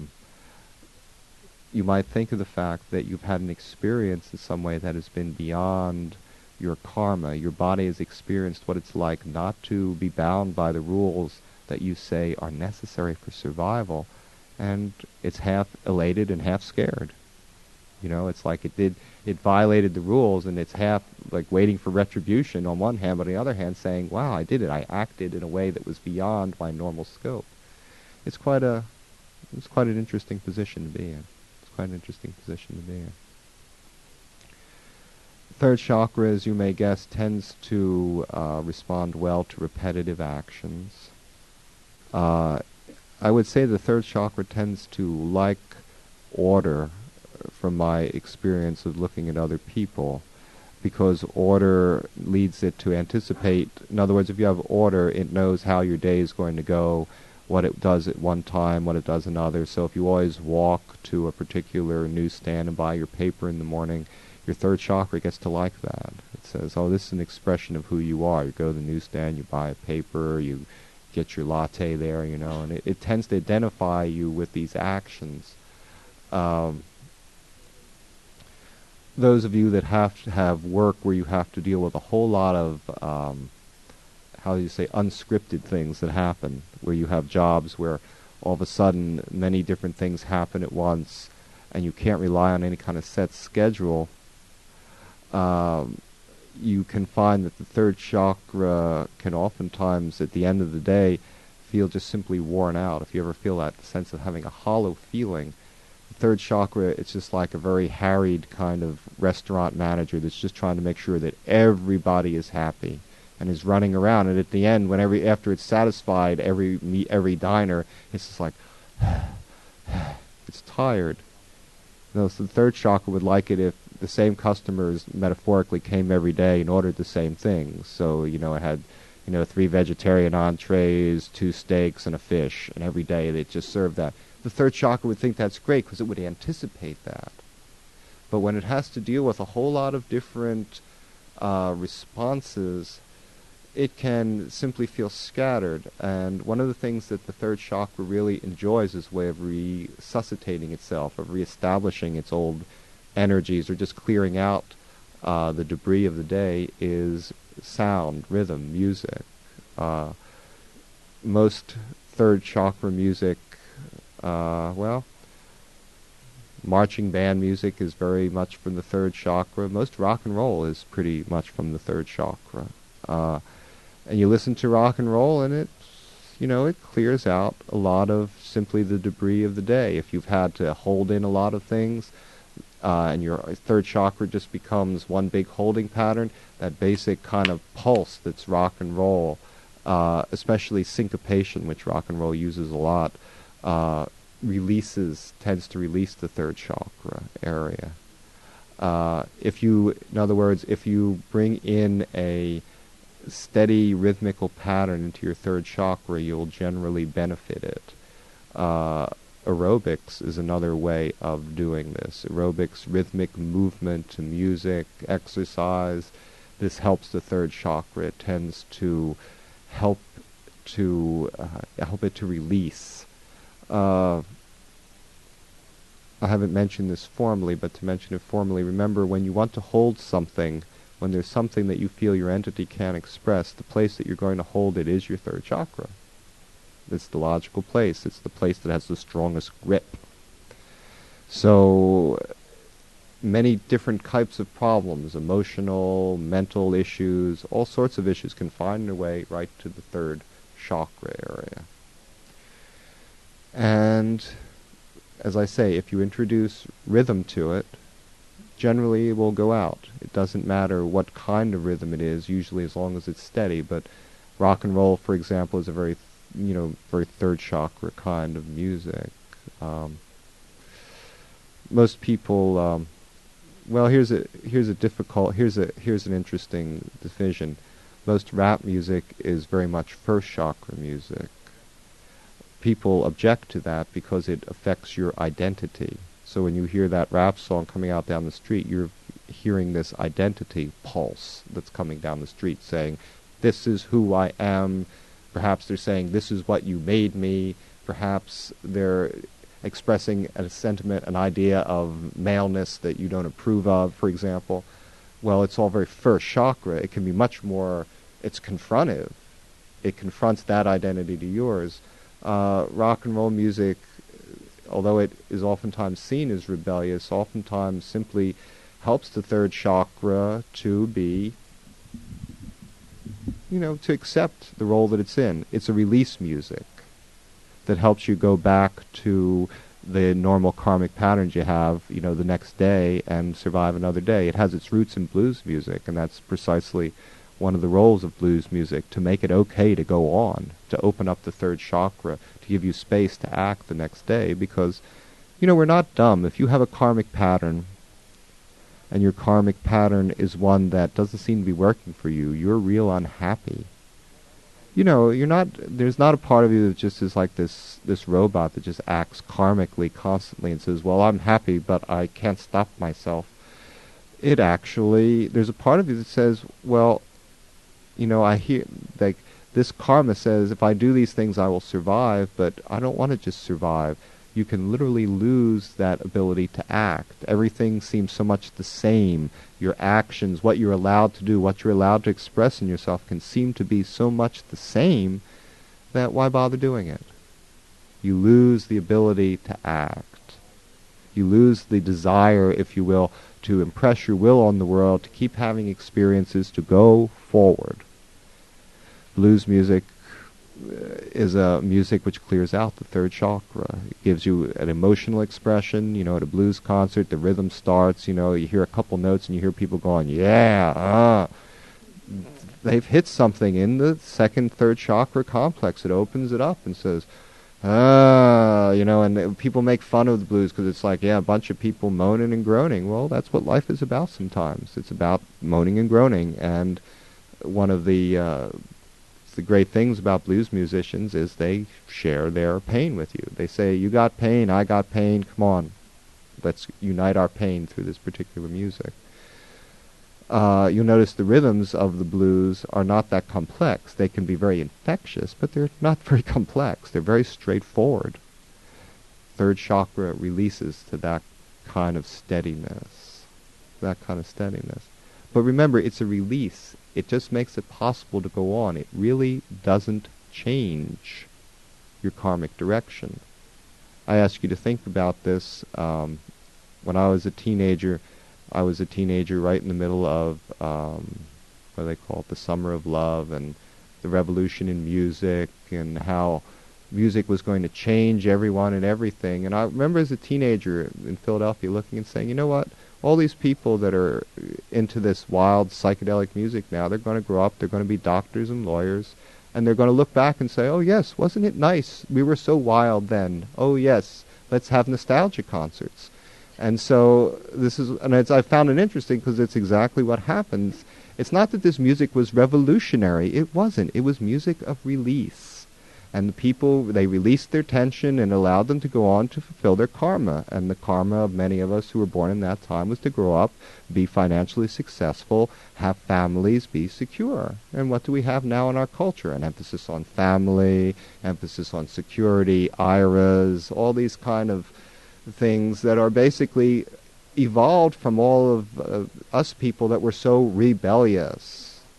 you might think of the fact that you've had an experience in some way that has been beyond your karma. Your body has experienced what it's like not to be bound by the rules that you say are necessary for survival, and it's half elated and half scared. You know, it's like it violated the rules, and it's half like waiting for retribution on one hand, but on the other hand saying, wow, I did it. I acted in a way that was beyond my normal scope. It's quite an interesting position to be in. Quite an interesting position to be in. Third chakra, as you may guess, tends to respond well to repetitive actions. Uh, I would say the third chakra tends to like order from my experience of looking at other people, because order leads it to anticipate. In other words, if you have order, it knows how your day is going to go, what it does at one time, what it does another. So if you always walk to a particular newsstand and buy your paper in the morning, your third chakra gets to like that. It says, oh, this is an expression of who you are. You go to the newsstand, you buy a paper, you get your latte there, you know, and it tends to identify you with these actions. Those of you that have to have work where you have to deal with a whole lot of, how do you say, unscripted things that happen, where you have jobs where all of a sudden many different things happen at once and you can't rely on any kind of set schedule, you can find that the third chakra can oftentimes, at the end of the day, feel just simply worn out. If you ever feel that sense of having a hollow feeling, the third chakra, it's just like a very harried kind of restaurant manager that's just trying to make sure that everybody is happy and is running around. And at the end, after it's satisfied every diner, it's just like, it's tired. So the third chakra would like it if the same customers metaphorically came every day and ordered the same things. So, it had, 3 vegetarian entrees, 2 steaks, and a fish, and every day they just served that. The third chakra would think that's great because it would anticipate that. But when it has to deal with a whole lot of different responses, it can simply feel scattered. And one of the things that the third chakra really enjoys is a way of resuscitating itself, of reestablishing its old energies, or just clearing out the debris of the day, is sound, rhythm, music. Most third chakra music, marching band music is very much from the third chakra. Most rock and roll is pretty much from the third chakra. And you listen to rock and roll and it clears out a lot of simply the debris of the day. If you've had to hold in a lot of things, and your third chakra just becomes one big holding pattern, that basic kind of pulse that's rock and roll, especially syncopation, which rock and roll uses a lot, tends to release the third chakra area. In other words, if you bring in a steady rhythmical pattern into your third chakra, you'll generally benefit it. Aerobics is another way of doing this. Aerobics, rhythmic movement to music, exercise, this helps the third chakra. It tends to help it to release. I haven't mentioned this formally, but to mention it formally, remember, when you want to hold something, when there's something that you feel your entity can't express, the place that you're going to hold it is your third chakra. It's the logical place. It's the place that has the strongest grip. So many different types of problems, emotional, mental issues, all sorts of issues can find their way right to the third chakra area. And as I say, if you introduce rhythm to it, generally it will go out. It doesn't matter what kind of rhythm it is, usually, as long as it's steady. But rock and roll, for example, is a very third chakra kind of music. Most people, here's an interesting division. Most rap music is very much first chakra music. People object to that because it affects your identity. So when you hear that rap song coming out down the street, you're hearing this identity pulse that's coming down the street saying, this is who I am. Perhaps they're saying, this is what you made me. Perhaps they're expressing a sentiment, an idea of maleness that you don't approve of, for example. Well, it's all very first chakra. It can be much more, it's confrontive. It confronts that identity to yours. Rock and roll music, although it is oftentimes seen as rebellious, oftentimes simply helps the third chakra to be, to accept the role that it's in. It's a release music that helps you go back to the normal karmic patterns you have, the next day and survive another day. It has its roots in blues music, and that's precisely one of the roles of blues music, to make it okay to go on, to open up the third chakra, to give you space to act the next day, because, we're not dumb. If you have a karmic pattern, and your karmic pattern is one that doesn't seem to be working for you, you're real unhappy. There's not a part of you that just is like this robot that just acts karmically constantly and says, well, I'm happy, but I can't stop myself. There's a part of you that says, well, I hear, like, this karma says, if I do these things, I will survive, but I don't want to just survive. You can literally lose that ability to act. Everything seems so much the same. Your actions, what you're allowed to do, what you're allowed to express in yourself can seem to be so much the same that why bother doing it? You lose the ability to act. You lose the desire, if you will, to impress your will on the world, to keep having experiences, to go forward. Blues music is a music which clears out the third chakra. It gives you an emotional expression. At a blues concert, the rhythm starts, you hear a couple notes and you hear people going, yeah, they've hit something in the second, third chakra complex. It opens it up and says, and people make fun of the blues because it's like, a bunch of people moaning and groaning. Well, that's what life is about sometimes. It's about moaning and groaning, and one of the great things about blues musicians is they share their pain with you. They say, you got pain, I got pain, come on, let's unite our pain through this particular music. You'll notice the rhythms of the blues are not that complex. They can be very infectious, but they're not very complex. They're very straightforward. Third chakra releases to that kind of steadiness. But remember, it's a release. It just makes it possible to go on. It really doesn't change your karmic direction. I ask you to think about this. When I was a teenager right in the middle of, what do they call it, the summer of love and the revolution in music, and how music was going to change everyone and everything. And I remember as a teenager in Philadelphia looking and saying, you know what? All these people that are into this wild psychedelic music now, they're going to grow up, they're going to be doctors and lawyers, and they're going to look back and say, oh yes, wasn't it nice? We were so wild then. Oh yes, let's have nostalgia concerts. And so I found it interesting because it's exactly what happens. It's not that this music was revolutionary. It wasn't. It was music of release. And the people, they released their tension and allowed them to go on to fulfill their karma. And the karma of many of us who were born in that time was to grow up, be financially successful, have families, be secure. And what do we have now in our culture? An emphasis on family, emphasis on security, IRAs, all these kind of things that are basically evolved from all of us people that were so rebellious.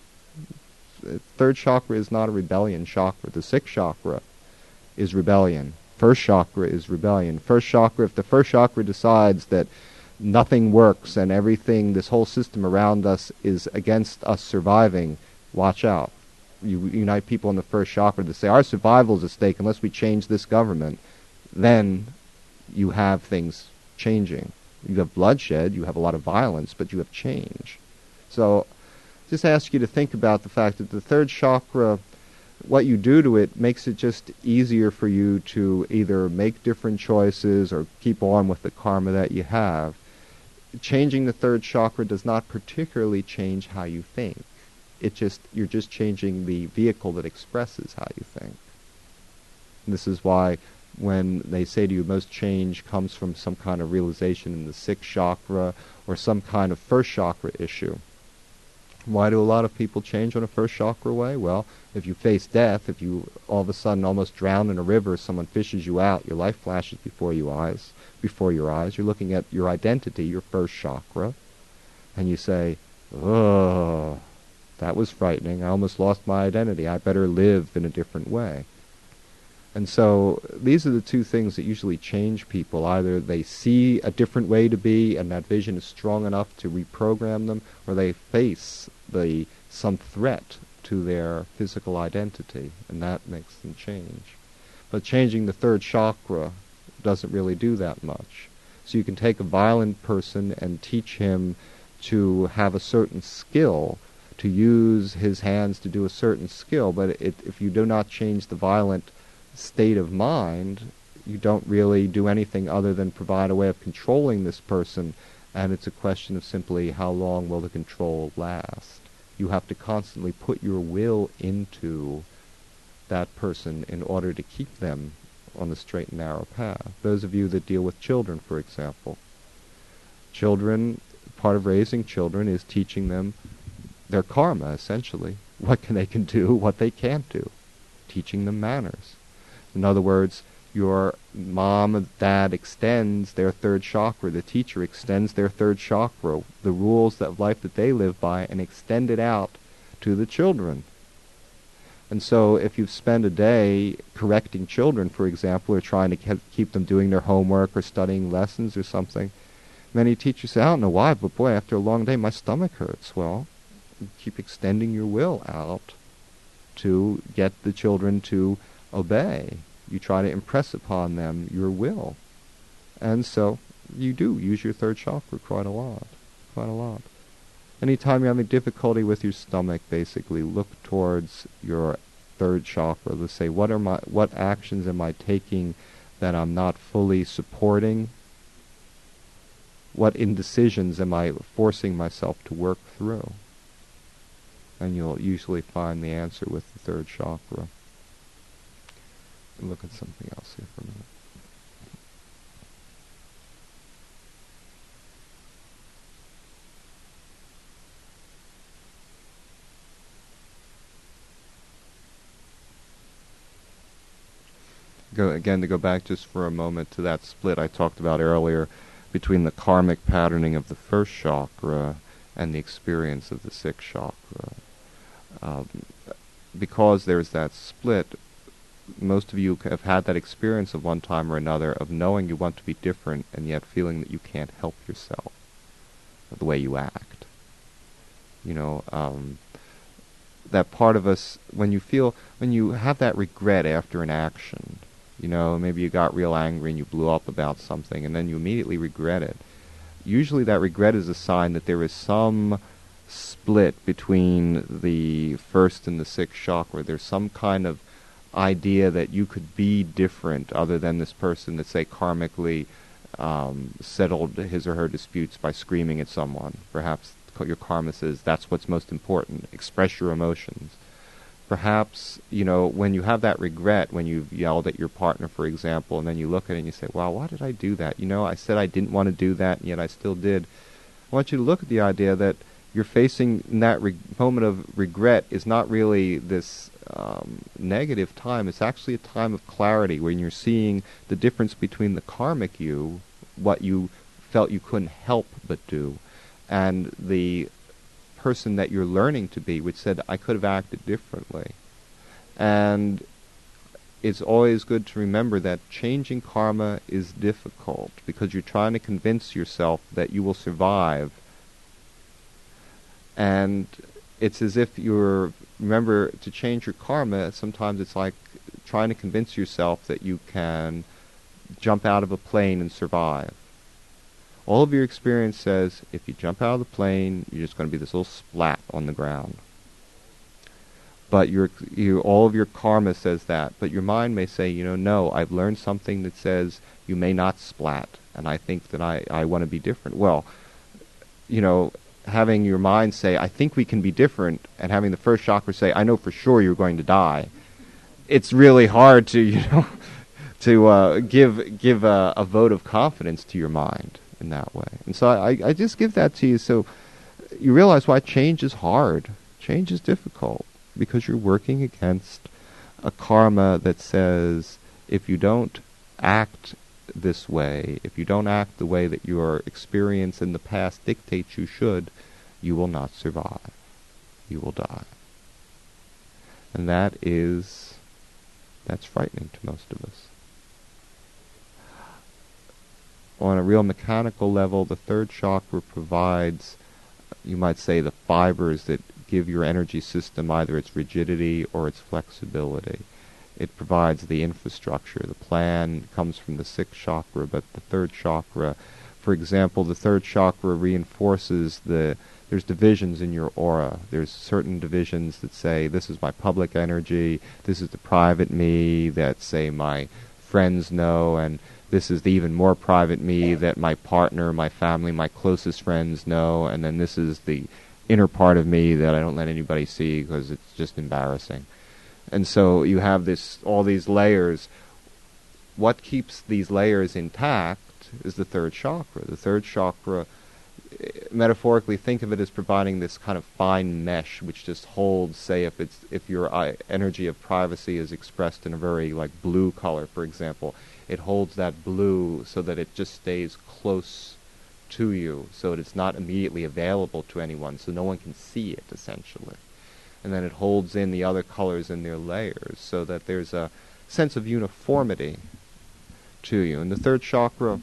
Third chakra is not a rebellion chakra. The sixth chakra is rebellion. First chakra is rebellion. First chakra, if the first chakra decides that nothing works and everything, this whole system around us is against us surviving, watch out. You unite people in the first chakra to say, our survival is at stake unless we change this government. Then you have things changing. You have bloodshed, you have a lot of violence, but you have change. So just ask you to think about the fact that the third chakra, what you do to it makes it just easier for you to either make different choices or keep on with the karma that you have. Changing the third chakra does not particularly change how you think. You're just changing the vehicle that expresses how you think. And this is why when they say to you most change comes from some kind of realization in the sixth chakra or some kind of first chakra issue. Why do a lot of people change on a first chakra way? Well, if you face death, if you all of a sudden almost drown in a river, someone fishes you out, your life flashes before your eyes, you're looking at your identity, your first chakra, and you say, oh, that was frightening, I almost lost my identity, I better live in a different way. And so these are the two things that usually change people. Either they see a different way to be and that vision is strong enough to reprogram them, or they face some threat to their physical identity, and that makes them change. But changing the third chakra doesn't really do that much. So you can take a violent person and teach him to have a certain skill to use his hands to do a certain skill, but if you do not change the violent state of mind, you don't really do anything other than provide a way of controlling this person, and it's a question of simply how long will the control last. You have to constantly put your will into that person in order to keep them on the straight and narrow path. Those of you that deal with children, for example. Children, part of raising children is teaching them their karma, essentially. What they can do, what they can't do. Teaching them manners. In other words, your mom and dad extends their third chakra, the teacher extends their third chakra, the rules of life that they live by, and extend it out to the children. And so if you spend a day correcting children, for example, or trying to keep them doing their homework or studying lessons or something, many teachers say, I don't know why, but boy, after a long day my stomach hurts. Well, you keep extending your will out to get the children to obey. You try to impress upon them your will. And so you do use your third chakra quite a lot. Anytime you're having difficulty with your stomach, basically look towards your third chakra. Let's say, what actions am I taking that I'm not fully supporting? What indecisions am I forcing myself to work through? And you'll usually find the answer with the third chakra. Look at something else here for a minute. To go back just for a moment to that split I talked about earlier between the karmic patterning of the first chakra and the experience of the sixth chakra. Because there's that split, most of you have had that experience of one time or another of knowing you want to be different and yet feeling that you can't help yourself, the way you act. That part of us, when you have that regret after an action, maybe you got real angry and you blew up about something and then you immediately regret it. Usually that regret is a sign that there is some split between the first and the sixth chakra. There's some kind of idea that you could be different other than this person that, say, karmically settled his or her disputes by screaming at someone. Perhaps your karma says that's what's most important. Express your emotions. Perhaps, when you have that regret, when you've yelled at your partner, for example, and then you look at it and you say, wow, why did I do that? I said I didn't want to do that, and yet I still did. I want you to look at the idea that you're facing in that moment of regret is not really this negative time. It's actually a time of clarity when you're seeing the difference between the karmic you, what you felt you couldn't help but do, and the person that you're learning to be, which said, I could have acted differently. And it's always good to remember that changing karma is difficult because you're trying to convince yourself that you will survive. And it's as if remember, to change your karma, sometimes it's like trying to convince yourself that you can jump out of a plane and survive. All of your experience says, if you jump out of the plane, you're just going to be this little splat on the ground. But all of your karma says that. But your mind may say, no, I've learned something that says you may not splat, and I think that I want to be different. Well, having your mind say, I think we can be different, and having the first chakra say, I know for sure you're going to die, it's really hard to, to give a vote of confidence to your mind in that way. And so I just give that to you so you realize why change is hard. Change is difficult because you're working against a karma that says if you don't act this way, if you don't act the way that your experience in the past dictates you should, you will not survive. You will die. And that's frightening to most of us. On a real mechanical level, the third chakra provides, you might say, the fibers that give your energy system either its rigidity or its flexibility. It provides the infrastructure. The plan comes from the sixth chakra, but the third chakra, for example, the third chakra reinforces the there's divisions in your aura. There's certain divisions that say, this is my public energy, this is the private me that, say, my friends know, and this is the even more private me that my partner, my family, my closest friends know, and then this is the inner part of me that I don't let anybody see because it's just embarrassing. And so you have all these layers. What keeps these layers intact is the third chakra. The third chakra, metaphorically, think of it as providing this kind of fine mesh which just holds, say, if your energy of privacy is expressed in a very blue color, for example, it holds that blue so that it just stays close to you, so that it's not immediately available to anyone, so no one can see it, essentially. And then it holds in the other colors in their layers, so that there's a sense of uniformity to you. And the third chakra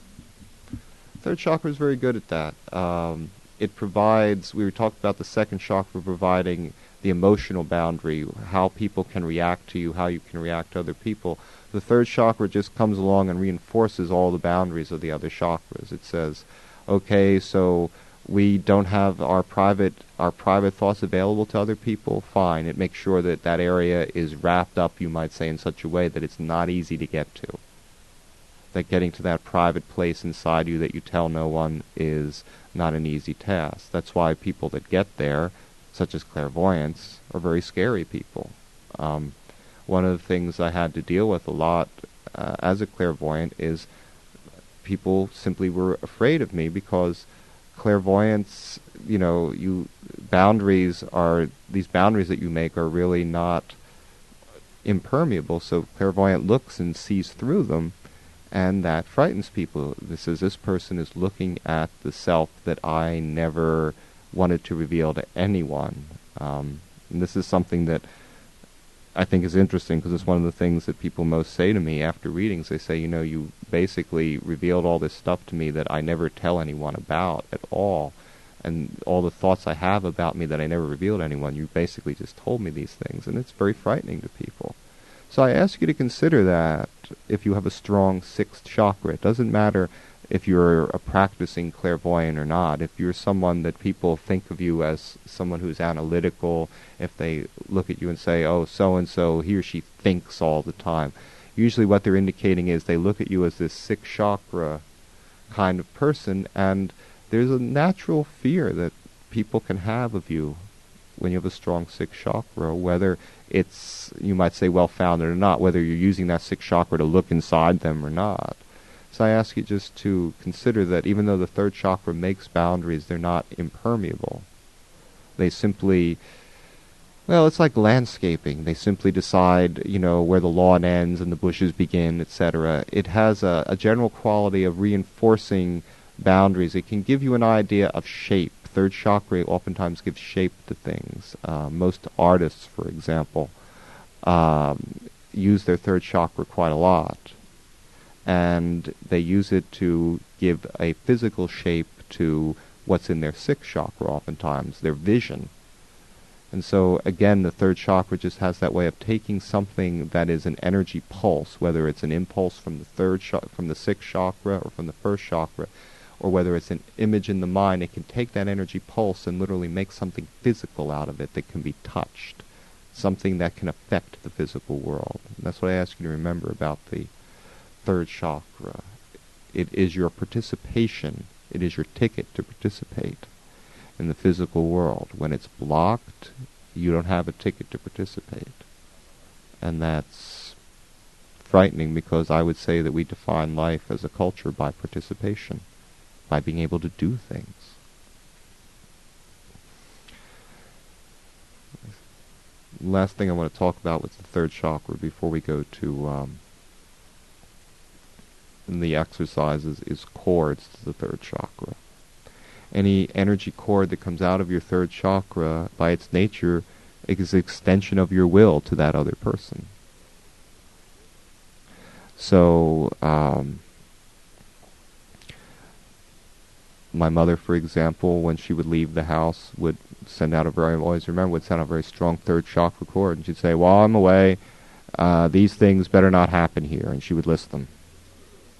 is very good at that. It provides, we were talking about the second chakra providing the emotional boundary, how people can react to you, how you can react to other people. The third chakra just comes along and reinforces all the boundaries of the other chakras. It says, okay, so we don't have our private thoughts available to other people, fine. It makes sure that that area is wrapped up, you might say, in such a way that it's not easy to get to. That getting to that private place inside you that you tell no one is not an easy task. That's why people that get there, such as clairvoyants, are very scary people. One of the things I had to deal with a lot as a clairvoyant is people simply were afraid of me because clairvoyance, these boundaries that you make are really not impermeable, so clairvoyant looks and sees through them, and that frightens people. This person is looking at the self that I never wanted to reveal to anyone. And this is something that I think is interesting because it's one of the things that people most say to me after readings. They say, you basically revealed all this stuff to me that I never tell anyone about at all. And all the thoughts I have about me that I never revealed to anyone, you basically just told me these things. And it's very frightening to people. So I ask you to consider that if you have a strong sixth chakra. It doesn't matter if you're a practicing clairvoyant or not. If you're someone that people think of you as someone who's analytical, if they look at you and say, oh, so-and-so, he or she thinks all the time, usually what they're indicating is they look at you as this sixth chakra kind of person, and there's a natural fear that people can have of you when you have a strong sixth chakra, whether it's, you might say, well-founded or not, whether you're using that sixth chakra to look inside them or not. So I ask you just to consider that even though the third chakra makes boundaries, they're not impermeable. They simply, it's like landscaping. They simply decide, where the lawn ends and the bushes begin, etc. It has a general quality of reinforcing boundaries. It can give you an idea of shape. Third chakra oftentimes gives shape to things. Most artists, for example, use their third chakra quite a lot. And they use it to give a physical shape to what's in their sixth chakra oftentimes, their vision. And so, again, the third chakra just has that way of taking something that is an energy pulse, whether it's an impulse from the sixth chakra or from the first chakra, or whether it's an image in the mind. It can take that energy pulse and literally make something physical out of it that can be touched, something that can affect the physical world. And that's what I ask you to remember about the third chakra. It is your participation. It is your ticket to participate in the physical world. When it's blocked, you don't have a ticket to participate. And that's frightening because I would say that we define life as a culture by participation, by being able to do things. Last thing I want to talk about with the third chakra before we go to the exercises is cords to the third chakra. Any energy cord that comes out of your third chakra, by its nature, is an extension of your will to that other person. So, my mother, for example, when she would leave the house, would send out would send out a very strong third chakra cord, and she'd say, while I'm away, these things better not happen here, and she would list them.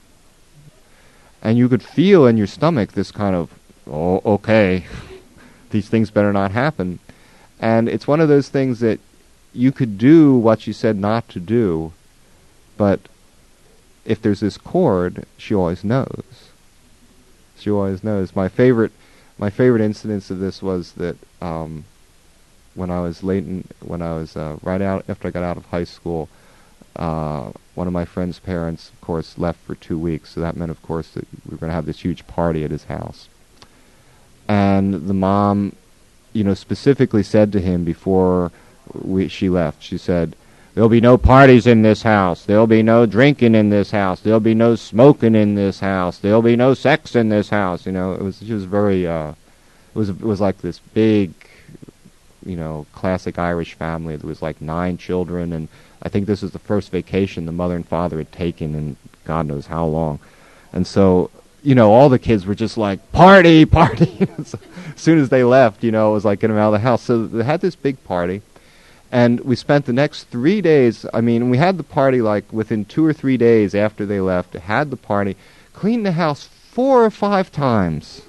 And you could feel in your stomach this kind of, oh, okay, these things better not happen. And it's one of those things that you could do what you said not to do, but if there's this cord, she always knows. She always knows. My favorite incidence of this was that when I was right out after I got out of high school, one of my friend's parents, of course, left for 2 weeks. So that meant, of course, that we were going to have this huge party at his house. And the mom, specifically said to him before she left, she said, "There'll be no parties in this house. There'll be no drinking in this house. There'll be no smoking in this house. There'll be no sex in this house." She was very, it was like this big, classic Irish family. There was like 9 children, and I think this was the first vacation the mother and father had taken in God knows how long. And so, all the kids were just like, party, party. So, as soon as they left, it was like getting them out of the house. So they had this big party. And we spent the next 3 days, we had the party like within 2 or 3 days after they left, had the party, cleaned the house 4 or 5 times.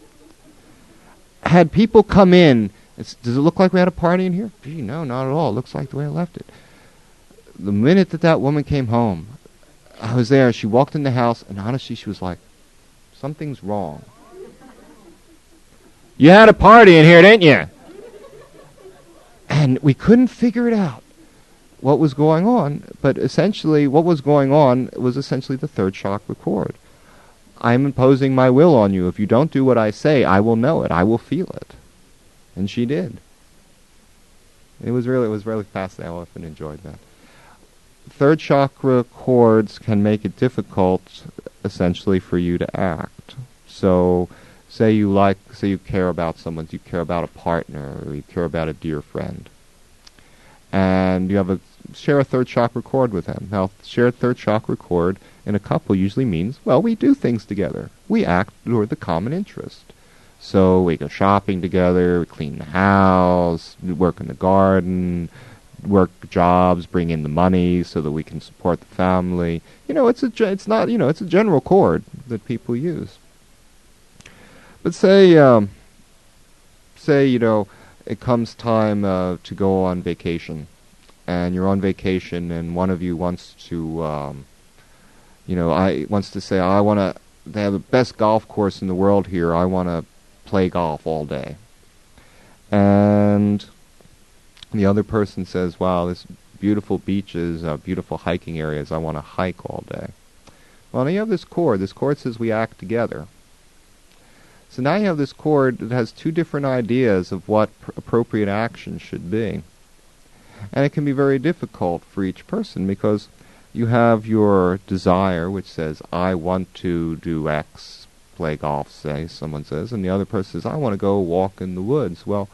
Had people come in. Does it look like we had a party in here? Gee, no, not at all. It looks like the way I left it. The minute that woman came home, I was there. She walked in the house, and honestly, she was like, something's wrong. You had a party in here, didn't you? And we couldn't figure it out what was going on, but essentially what was going on was essentially the third chakra cord. I'm imposing my will on you. If you don't do what I say, I will know it. I will feel it. And she did. It was really fascinating. I often enjoyed that. Third chakra cords can make it difficult, essentially, for you to act. So, say you care about someone, you care about a partner, or you care about a dear friend, and you share a third chakra cord with them. Now, share a third chakra cord in a couple usually means, well, we do things together. We act toward the common interest. So we go shopping together, we clean the house, we work in the garden, work jobs, bring in the money so that we can support the family. It's a general cord that people use. But say it comes time to go on vacation, and you're on vacation, and one of you wants to, wants to say, they have the best golf course in the world here. I want to play golf all day. And the other person says, wow, this beautiful beaches, beautiful hiking areas, I want to hike all day. Well, now you have this cord. This cord says we act together. So now you have this cord that has 2 different ideas of what appropriate action should be. And it can be very difficult for each person because you have your desire, which says, I want to do X, play golf, say, someone says, and the other person says, I want to go walk in the woods. Well,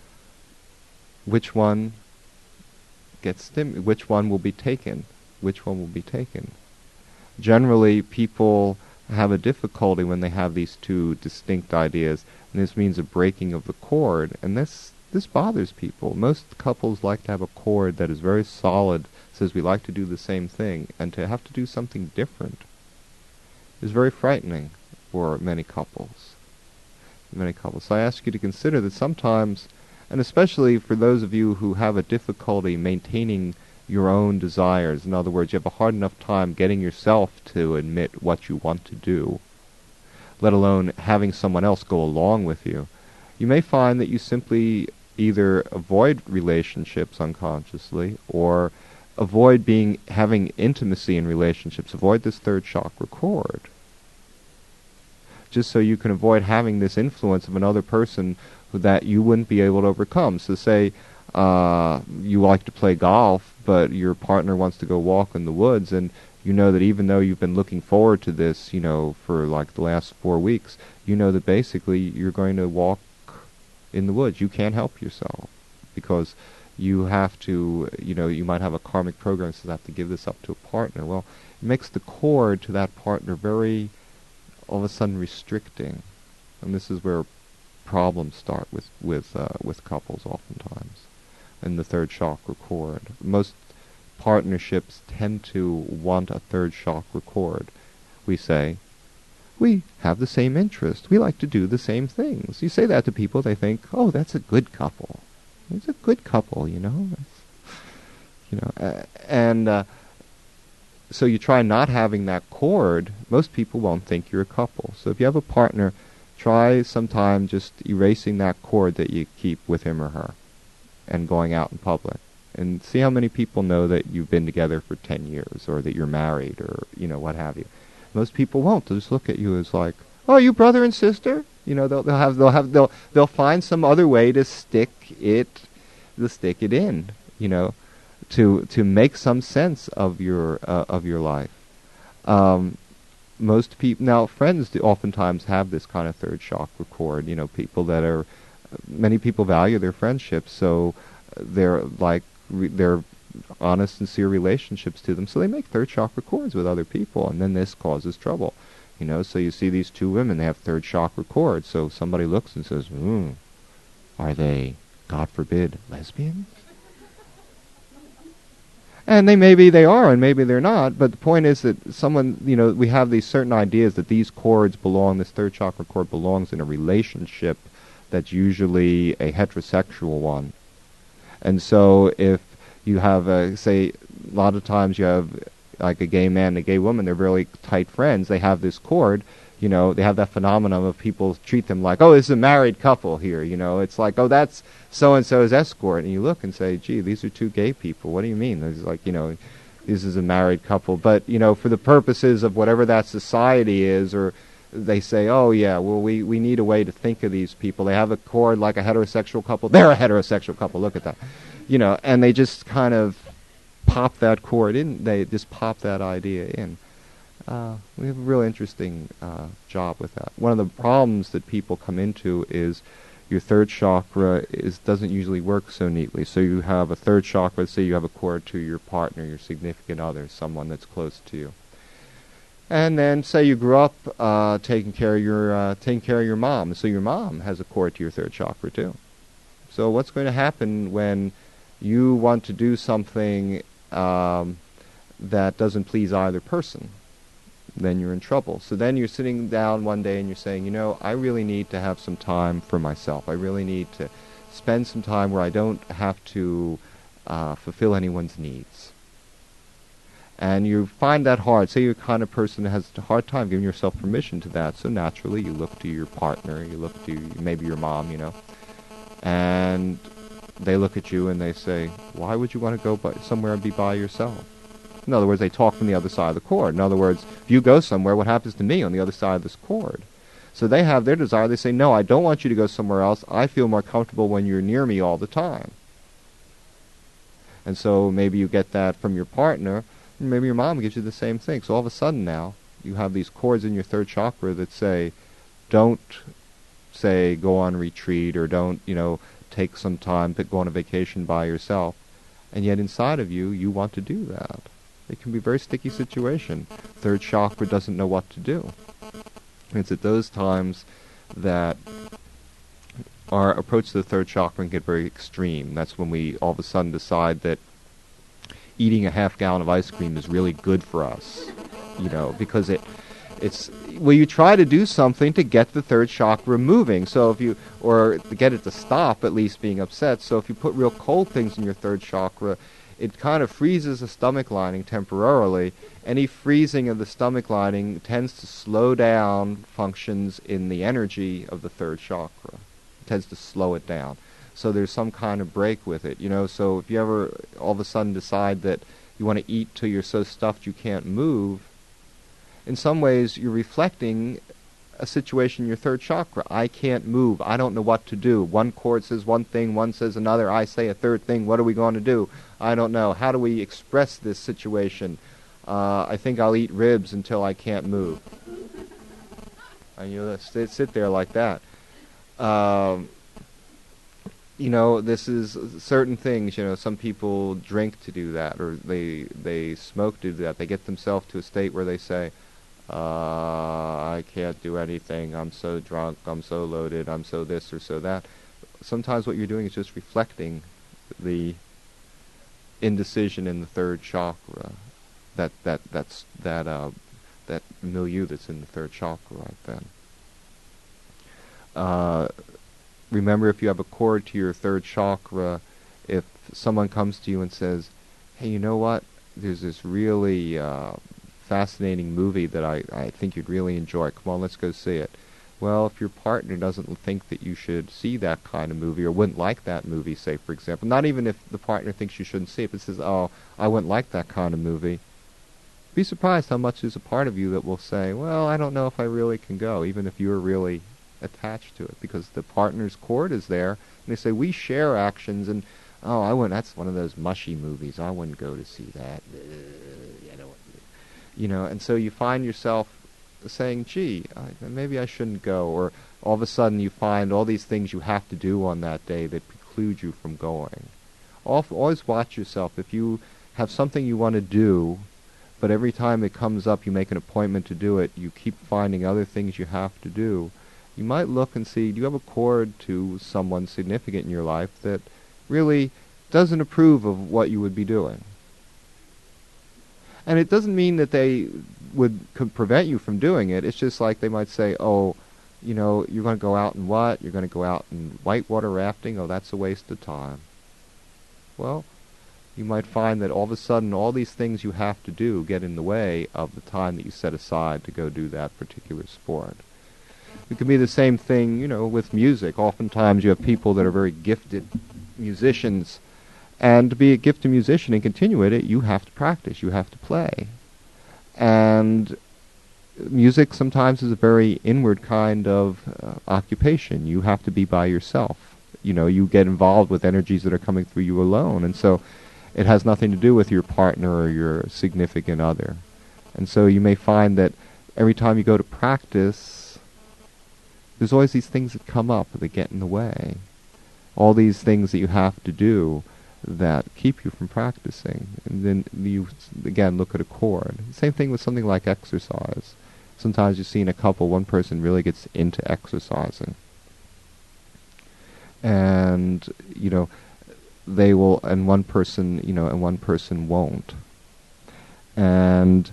which one which one will be taken? Which one will be taken? Generally, people have a difficulty when they have these 2 distinct ideas, and this means a breaking of the cord, and this bothers people. Most couples like to have a cord that is very solid, says we like to do the same thing, and to have to do something different is very frightening for many couples. So I ask you to consider that sometimes, and especially for those of you who have a difficulty maintaining your own desires, in other words, you have a hard enough time getting yourself to admit what you want to do, let alone having someone else go along with you, you may find that you simply either avoid relationships unconsciously or avoid having intimacy in relationships, avoid this third chakra cord, just so you can avoid having this influence of another person that you wouldn't be able to overcome. So say you like to play golf, but your partner wants to go walk in the woods, and you know that even though you've been looking forward to this, for like the last 4 weeks, you know that basically you're going to walk in the woods. You can't help yourself because you have to, you might have a karmic program, so you have to give this up to a partner. Well, it makes the cord to that partner very, all of a sudden, restricting, and this is where problems start with couples oftentimes. In the third chakra cord, most partnerships tend to want a third chakra cord. We say, We have the same interest. We like to do the same things. You say that to people, they think, oh, that's a good couple. It's a good couple, you know. So you try not having that chord. Most people won't think you're a couple. So if you have a partner, try sometime just erasing that chord that you keep with him or her and going out in public. And see how many people know that you've been together for 10 years or that you're married or, what have you. Most people won't. They'll just look at you as like, oh, you brother and sister? They'll find some other way to stick it in, to make some sense of your life. Most people now, friends oftentimes have this kind of third chakra chord. Many people value their friendships, so they're honest, sincere relationships to them. So they make third chakra chords with other people, and then this causes trouble. So you see these two women, they have third chakra chords. So somebody looks and says, are they, God forbid, lesbians? And maybe they are, and maybe they're not. But the point is that we have these certain ideas that these chords belong, this third chakra chord belongs in a relationship that's usually a heterosexual one. And so if you have, say, a lot of times you have like a gay man and a gay woman, they're really tight friends, they have this chord, they have that phenomenon of people treat them like, oh, this is a married couple here, it's like, oh, that's so-and-so's escort, and you look and say, gee, these are two gay people, what do you mean? It's like, this is a married couple, but, for the purposes of whatever that society is, or they say, oh, yeah, well, we need a way to think of these people. They have a chord like a heterosexual couple. They're a heterosexual couple. Look at that. And they just kind of pop that chord in. They just pop that idea in. We have a real interesting job with that. One of the problems that people come into is your third chakra doesn't usually work so neatly. So you have a third chakra, let's say you have a chord to your partner, your significant other, someone that's close to you. And then, say you grew up taking care of your mom. So your mom has a chord to your third chakra too. So what's going to happen when you want to do something that doesn't please either person? Then you're in trouble. So then you're sitting down one day and you're saying, I really need to have some time for myself. I really need to spend some time where I don't have to fulfill anyone's needs. And you find that hard. Say you're the kind of person that has a hard time giving yourself permission to that. So naturally you look to your partner, you look to maybe your mom, and they look at you and they say, why would you want to go somewhere and be by yourself? In other words, they talk from the other side of the cord. In other words, if you go somewhere, what happens to me on the other side of this cord? So they have their desire. They say, no, I don't want you to go somewhere else. I feel more comfortable when you're near me all the time. And so maybe you get that from your partner. Maybe your mom gives you the same thing. So all of a sudden now, you have these chords in your third chakra that say, don't, say, go on retreat, or don't, take some time, go on a vacation by yourself. And yet inside of you, you want to do that. It can be a very sticky situation. Third chakra doesn't know what to do. It's at those times that our approach to the third chakra can get very extreme. That's when we all of a sudden decide that eating a half gallon of ice cream is really good for us, because you try to do something to get the third chakra moving, or to get it to stop at least being upset. So if you put real cold things in your third chakra, it kind of freezes the stomach lining temporarily. Any freezing of the stomach lining tends to slow down functions in the energy of the third chakra. It tends to slow it down. So there's some kind of break with it, So if you ever all of a sudden decide that you want to eat till you're so stuffed you can't move, in some ways you're reflecting a situation in your third chakra. I can't move. I don't know what to do. One chord says one thing, one says another. I say a third thing. What are we going to do? I don't know. How do we express this situation? I think I'll eat ribs until I can't move. And you sit there like that. This is certain things, some people drink to do that, or they smoke to do that. They get themselves to a state where they say, I can't do anything, I'm so drunk, I'm so loaded, I'm so this or so that. Sometimes what you're doing is just reflecting the indecision in the third chakra, that that milieu that's in the third chakra right then. Remember, if you have a cord to your third chakra, if someone comes to you and says, hey, you know what, there's this really fascinating movie that I think you'd really enjoy. Come on, let's go see it. Well, if your partner doesn't think that you should see that kind of movie or wouldn't like that movie, say, for example, not even if the partner thinks you shouldn't see it, but says, oh, I wouldn't like that kind of movie, be surprised how much there's a part of you that will say, well, I don't know if I really can go, even if you're really attached to it, because the partner's cord is there, and they say, we share actions, and, oh, I wouldn't, that's one of those mushy movies, I wouldn't go to see that, and so you find yourself saying, gee, maybe I shouldn't go, or all of a sudden you find all these things you have to do on that day that preclude you from going. Always watch yourself. If you have something you want to do, but every time it comes up you make an appointment to do it, you keep finding other things you have to do, you might look and see, do you have a cord to someone significant in your life that really doesn't approve of what you would be doing? And it doesn't mean that they could prevent you from doing it. It's just like they might say, oh, you're going to go out and what? You're going to go out and whitewater rafting? Oh, that's a waste of time. Well, you might find that all of a sudden all these things you have to do get in the way of the time that you set aside to go do that particular sport. It could be the same thing, with music. Oftentimes you have people that are very gifted musicians, and to be a gifted musician and continue at it, you have to practice, you have to play. And music sometimes is a very inward kind of occupation. You have to be by yourself. You get involved with energies that are coming through you alone, and so it has nothing to do with your partner or your significant other. And so you may find that every time you go to practice, there's always these things that come up that get in the way. All these things that you have to do that keep you from practicing. And then you, again, look at a cord. Same thing with something like exercise. Sometimes you see in a couple, one person really gets into exercising. And, they will, and one person, and one person won't. And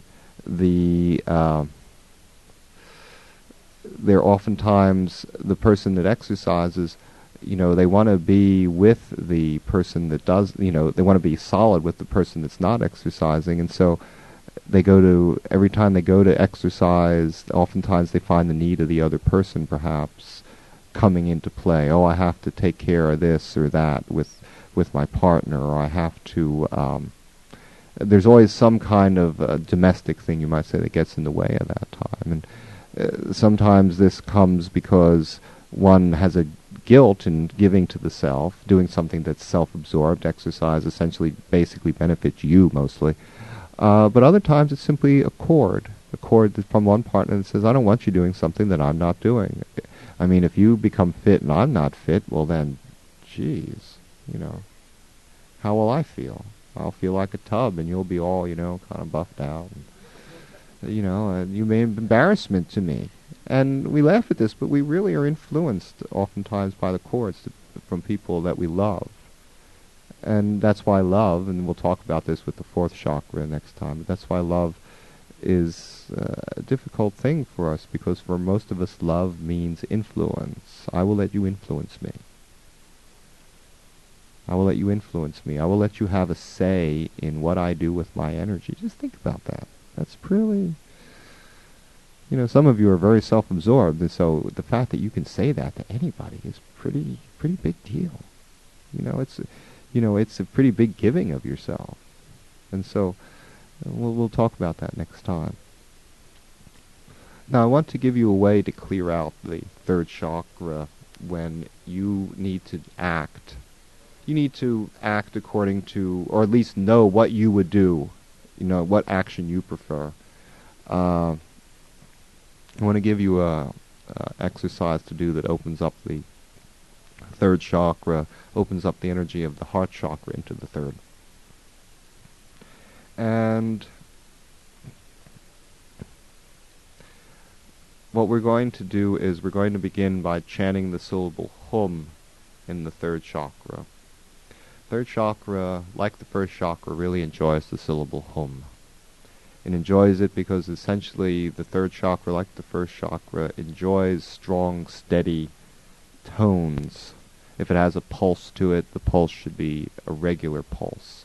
they're oftentimes, the person that exercises, they want to be with the person that does, they want to be solid with the person that's not exercising, and so every time they go to exercise, oftentimes they find the need of the other person perhaps coming into play. Oh, I have to take care of this or that with my partner, or I have to, there's always some kind of domestic thing, you might say, that gets in the way at that time. And sometimes this comes because one has a guilt in giving to the self, doing something that's self-absorbed. Exercise essentially basically benefits you mostly. But other times it's simply a cord from one partner that says, I don't want you doing something that I'm not doing. I mean, if you become fit and I'm not fit, well then, geez, how will I feel? I'll feel like a tub and you'll be all, kind of buffed out. And, you may be embarrassment to me. And we laugh at this, but we really are influenced oftentimes by the cords from people that we love. And that's why love, and we'll talk about this with the fourth chakra next time, but that's why love is a difficult thing for us, because for most of us love means influence. I will let you influence me. I will let you influence me. I will let you have a say in what I do with my energy. Just think about that. That's really... some of you are very self-absorbed, and so the fact that you can say that to anybody is pretty big deal. It's a pretty big giving of yourself. And so we'll talk about that next time. Now I want to give you a way to clear out the third chakra when you need to act. You need to act according to, or at least know what you would do, what action you prefer. I want to give you a exercise to do that opens up the third chakra, opens up the energy of the heart chakra into the third. And what we're going to do is we're going to begin by chanting the syllable hum in the third chakra. Third chakra, like the first chakra, really enjoys the syllable hum. It enjoys it because essentially the third chakra, like the first chakra, enjoys strong, steady tones. If it has a pulse to it, the pulse should be a regular pulse.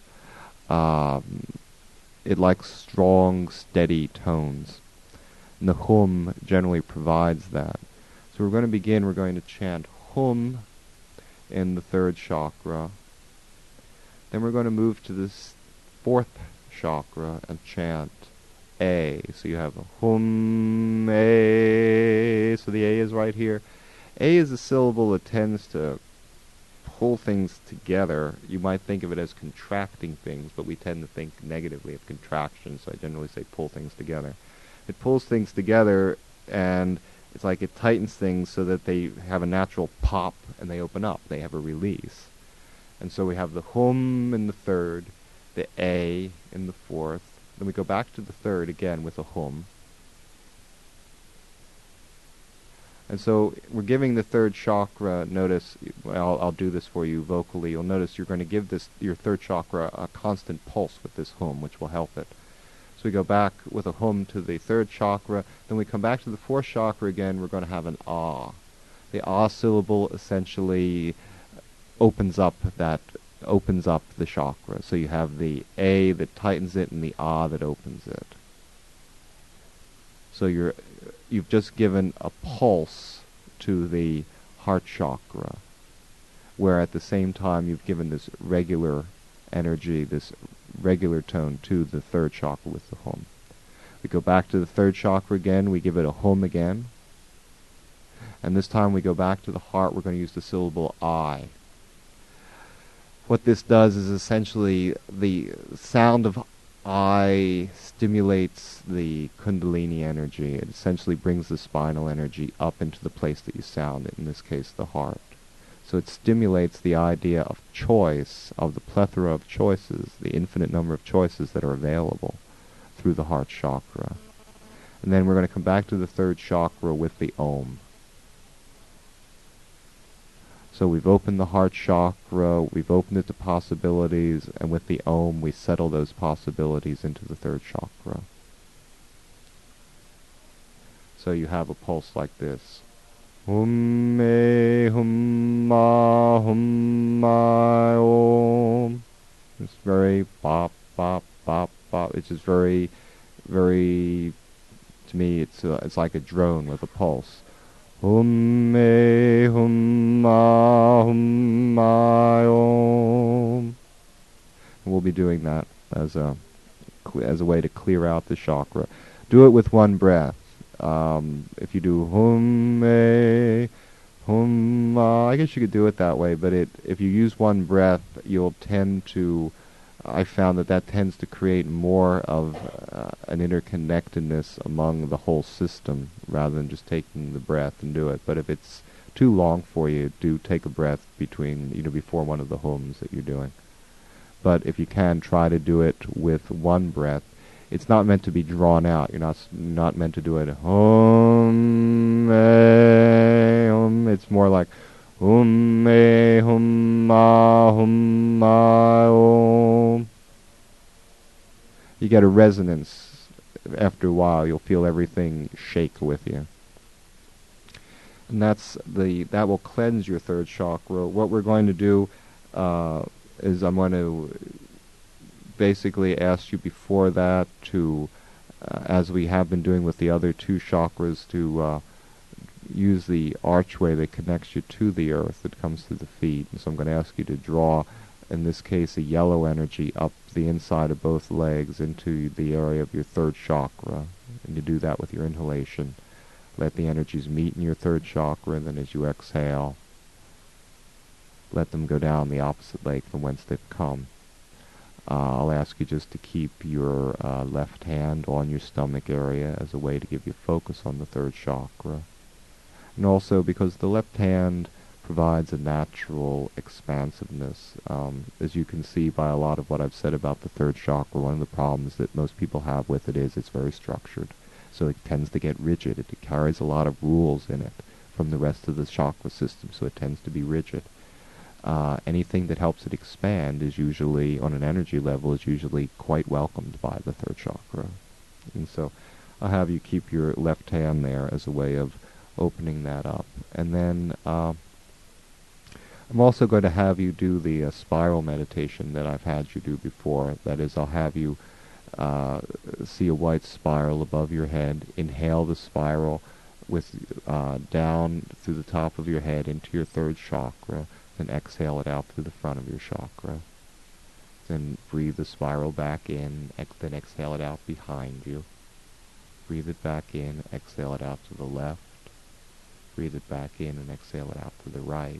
It likes strong, steady tones. And the hum generally provides that. So we're going to begin, we're going to chant hum in the third chakra. Then we're going to move to this fourth chakra and chant A. So you have a hum, A. So the A is right here. A is a syllable that tends to pull things together. You might think of it as contracting things, but we tend to think negatively of contraction, so I generally say pull things together. It pulls things together, and it's like it tightens things so that they have a natural pop and they open up. They have a release. And so we have the hum in the third, the A in the fourth. Then we go back to the third again with a hum. And so we're giving the third chakra, notice, I'll do this for you vocally. You'll notice you're going to give your third chakra a constant pulse with this hum, which will help it. So we go back with a hum to the third chakra. Then we come back to the fourth chakra again. We're going to have an ah. The ah syllable essentially opens up the chakra. So you have the A that tightens it and the ah that opens it. So you've just given a pulse to the heart chakra, where at the same time you've given this regular energy, this regular tone to the third chakra with the hum. We go back to the third chakra again, we give it a hum again, and this time we go back to the heart, we're going to use the syllable I. What this does is essentially the sound of I stimulates the Kundalini energy. It essentially brings the spinal energy up into the place that you sound it, in this case the heart. So it stimulates the idea of choice, of the plethora of choices, the infinite number of choices that are available through the heart chakra. And then we're going to come back to the third chakra with the Om. So we've opened the heart chakra, we've opened it to possibilities, and with the Om we settle those possibilities into the third chakra. So you have a pulse like this. Hum me hum ma om. It's very bop bop bop bop. It's just very, very. To me, it's like a drone with a pulse. Hum me hum ma om. And we'll be doing that as a way to clear out the chakra. Do it with one breath. If you do hum me hum ma, I guess you could do it that way. But if you use one breath, you'll tend to. I found that tends to create more of an interconnectedness among the whole system rather than just taking the breath and do it. But if it's too long for you, do take a breath before one of the hums that you're doing. But if you can, try to do it with one breath. It's not meant to be drawn out. You're not meant to do it hum hum. It's more like hum ma om. You get a resonance. After a while, you'll feel everything shake with you. And that will cleanse your third chakra. What we're going to do is I'm going to basically ask you before that to, as we have been doing with the other two chakras, to use the archway that connects you to the earth that comes through the feet. And so I'm going to ask you to draw, in this case, a yellow energy up the inside of both legs into the area of your third chakra. And you do that with your inhalation. Let the energies meet in your third chakra, and then as you exhale, let them go down the opposite leg from whence they've come. I'll ask you just to keep your left hand on your stomach area as a way to give you focus on the third chakra. And also because the left hand provides a natural expansiveness. As you can see by a lot of what I've said about the third chakra, one of the problems that most people have with it is it's very structured. So it tends to get rigid. It carries a lot of rules in it from the rest of the chakra system, so it tends to be rigid. Anything that helps it expand is usually, on an energy level, is usually quite welcomed by the third chakra. And so I'll have you keep your left hand there as a way of opening that up. And then I'm also going to have you do the spiral meditation that I've had you do before. That is, I'll have you see a white spiral above your head. Inhale the spiral with down through the top of your head into your third chakra, and exhale it out through the front of your chakra. Then breathe the spiral back in, then exhale it out behind you. Breathe it back in, exhale it out to the left. Breathe it back in and exhale it out to the right.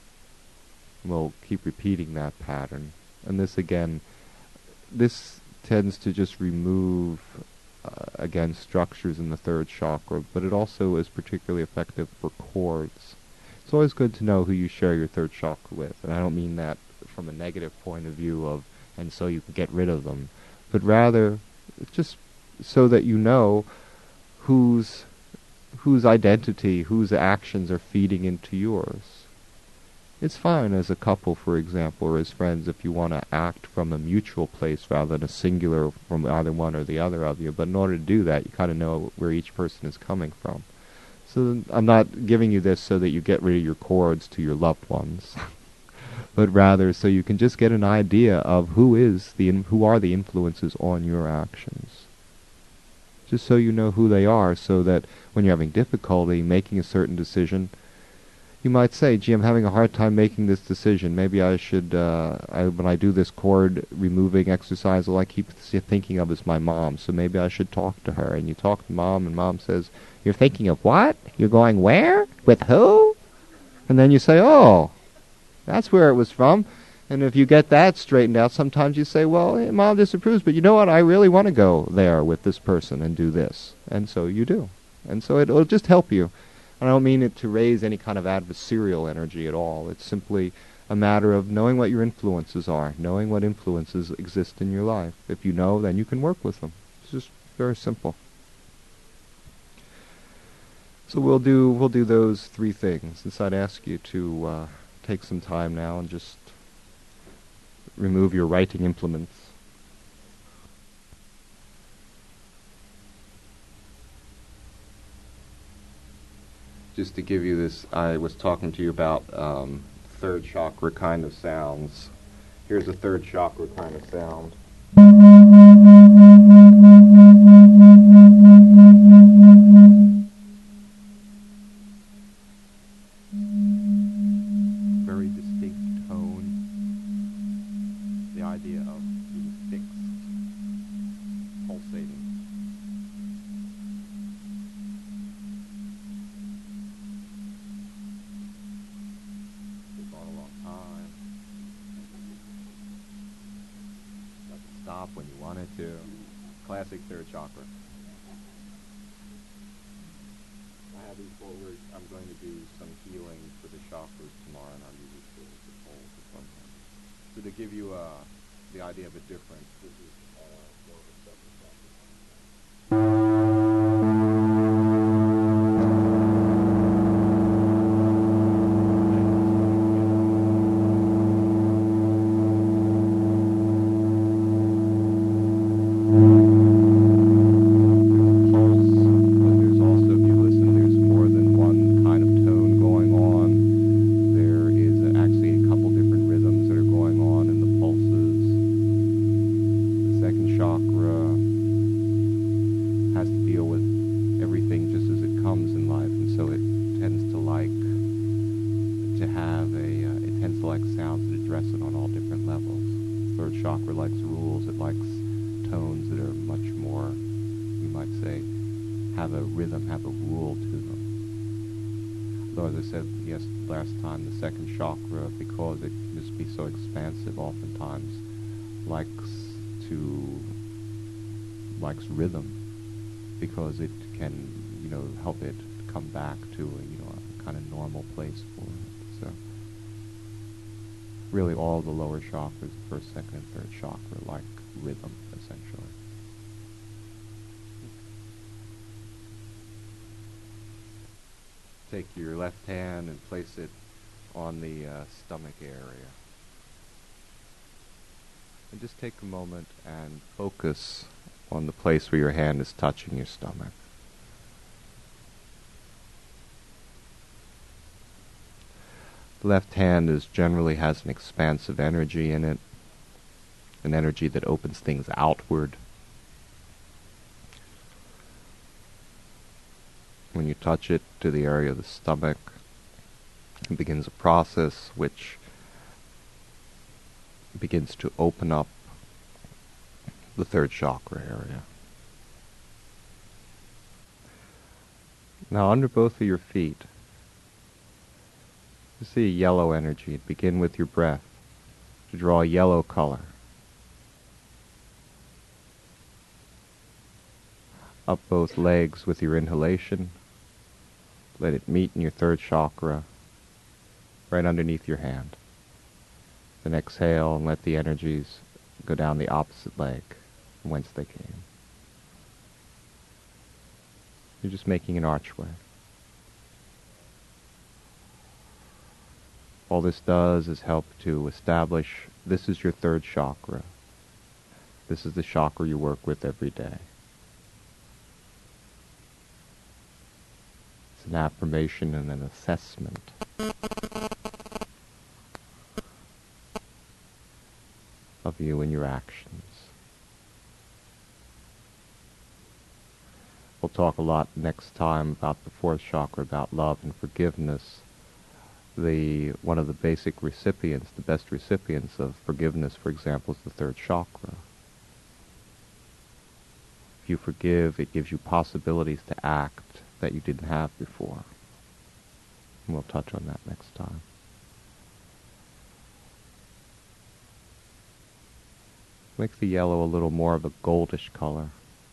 We'll keep repeating that pattern. And this again, this tends to just remove, again, structures in the third chakra, but it also is particularly effective for cords. It's always good to know who you share your third chakra with, and I don't mean that from a negative point of view of, and so you can get rid of them, but rather just so that you know whose identity, whose actions are feeding into yours. It's fine as a couple, for example, or as friends, if you want to act from a mutual place rather than a singular from either one or the other of you. But in order to do that, you kind of know where each person is coming from. So I'm not giving you this so that you get rid of your cords to your loved ones, but rather so you can just get an idea of who are the influences on your actions. Just so you know who they are, so that when you're having difficulty making a certain decision, you might say, gee, I'm having a hard time making this decision. Maybe I should, when I do this cord removing exercise, all I keep thinking of is my mom. So maybe I should talk to her. And you talk to mom, and mom says, you're thinking of what? You're going where? With who? And then you say, oh, that's where it was from. And if you get that straightened out, sometimes you say, well, hey, mom disapproves, but you know what? I really want to go there with this person and do this. And so you do. And so it'll just help you. I don't mean it to raise any kind of adversarial energy at all. It's simply a matter of knowing what your influences are, knowing what influences exist in your life. If you know, then you can work with them. It's just very simple. So we'll do those three things. And so I'd ask you to take some time now and just remove your writing implements. Just to give you this, I was talking to you about third chakra kind of sounds. Here's a third chakra kind of sound. Very distinct tone. The idea of being fixed, pulsating. Stop when you wanted to. Classic third chakra. I have these forward. I'm going to do some healing for the chakras tomorrow, and I'll use it to hold for something. So to give you the idea of a difference, this is more of a separate chakra. Chakra likes rules, it likes tones that are much more, you might say, have a rhythm, have a rule to them. Though, as I said last time, the second chakra, because it can just be so expansive, oftentimes likes rhythm, because it can, help it come back to a kind of normal place for it. So really all the lower chakras, the first, second, and third chakra, like rhythm, essentially. Take your left hand and place it on the stomach area. And just take a moment and focus on the place where your hand is touching your stomach. The left hand generally has an expansive energy in it, an energy that opens things outward. When you touch it to the area of the stomach, it begins a process which begins to open up the third chakra area. Now under both of your feet, you see a yellow energy. Begin with your breath to draw a yellow color up both legs with your inhalation. Let it meet in your third chakra, right underneath your hand. Then exhale and let the energies go down the opposite leg from whence they came. You're just making an archway. All this does is help to establish this is your third chakra. This is the chakra you work with every day. It's an affirmation and an assessment of you and your actions. We'll talk a lot next time about the fourth chakra, about love and forgiveness. One of the basic recipients, the best recipients of forgiveness, for example, is the third chakra. If you forgive, it gives you possibilities to act that you didn't have before. And we'll touch on that next time. Make the yellow a little more of a goldish color.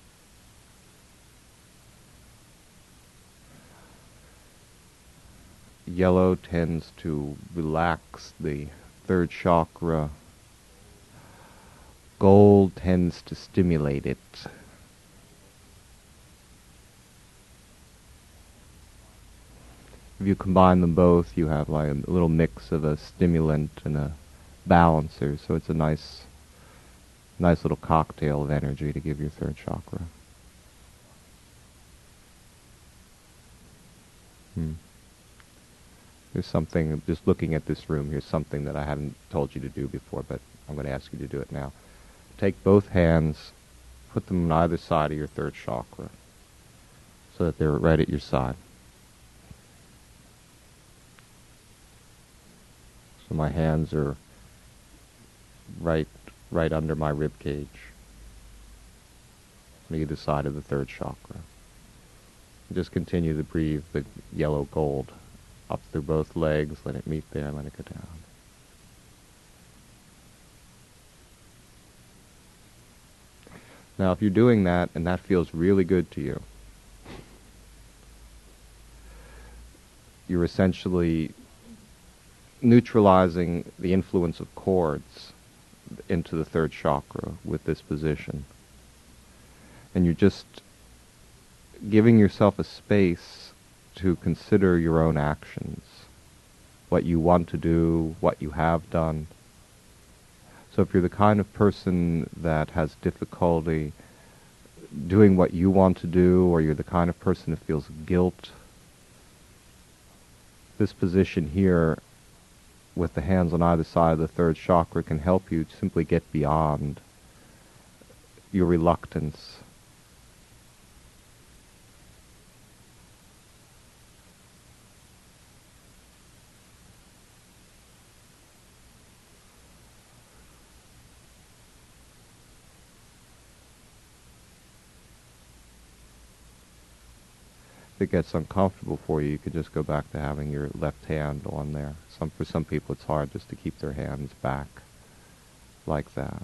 Yellow tends to relax the third chakra. Gold tends to stimulate it. If you combine them both, you have like a little mix of a stimulant and a balancer, so it's a nice little cocktail of energy to give your third chakra. There's something, just looking at this room, here's something that I haven't told you to do before, but I'm going to ask you to do it now. Take both hands, put them on either side of your third chakra, so that they're right at your side. So my hands are right under my rib cage, on either side of the third chakra. And just continue to breathe the yellow gold up through both legs, let it meet there, let it go down. Now if you're doing that and that feels really good to you, you're essentially neutralizing the influence of cords into the third chakra with this position. And you're just giving yourself a space to consider your own actions, what you want to do, what you have done. So if you're the kind of person that has difficulty doing what you want to do, or you're the kind of person that feels guilt, this position here with the hands on either side of the third chakra can help you simply get beyond your reluctance. If it gets uncomfortable for you, you can just go back to having your left hand on there. For some people it's hard just to keep their hands back like that.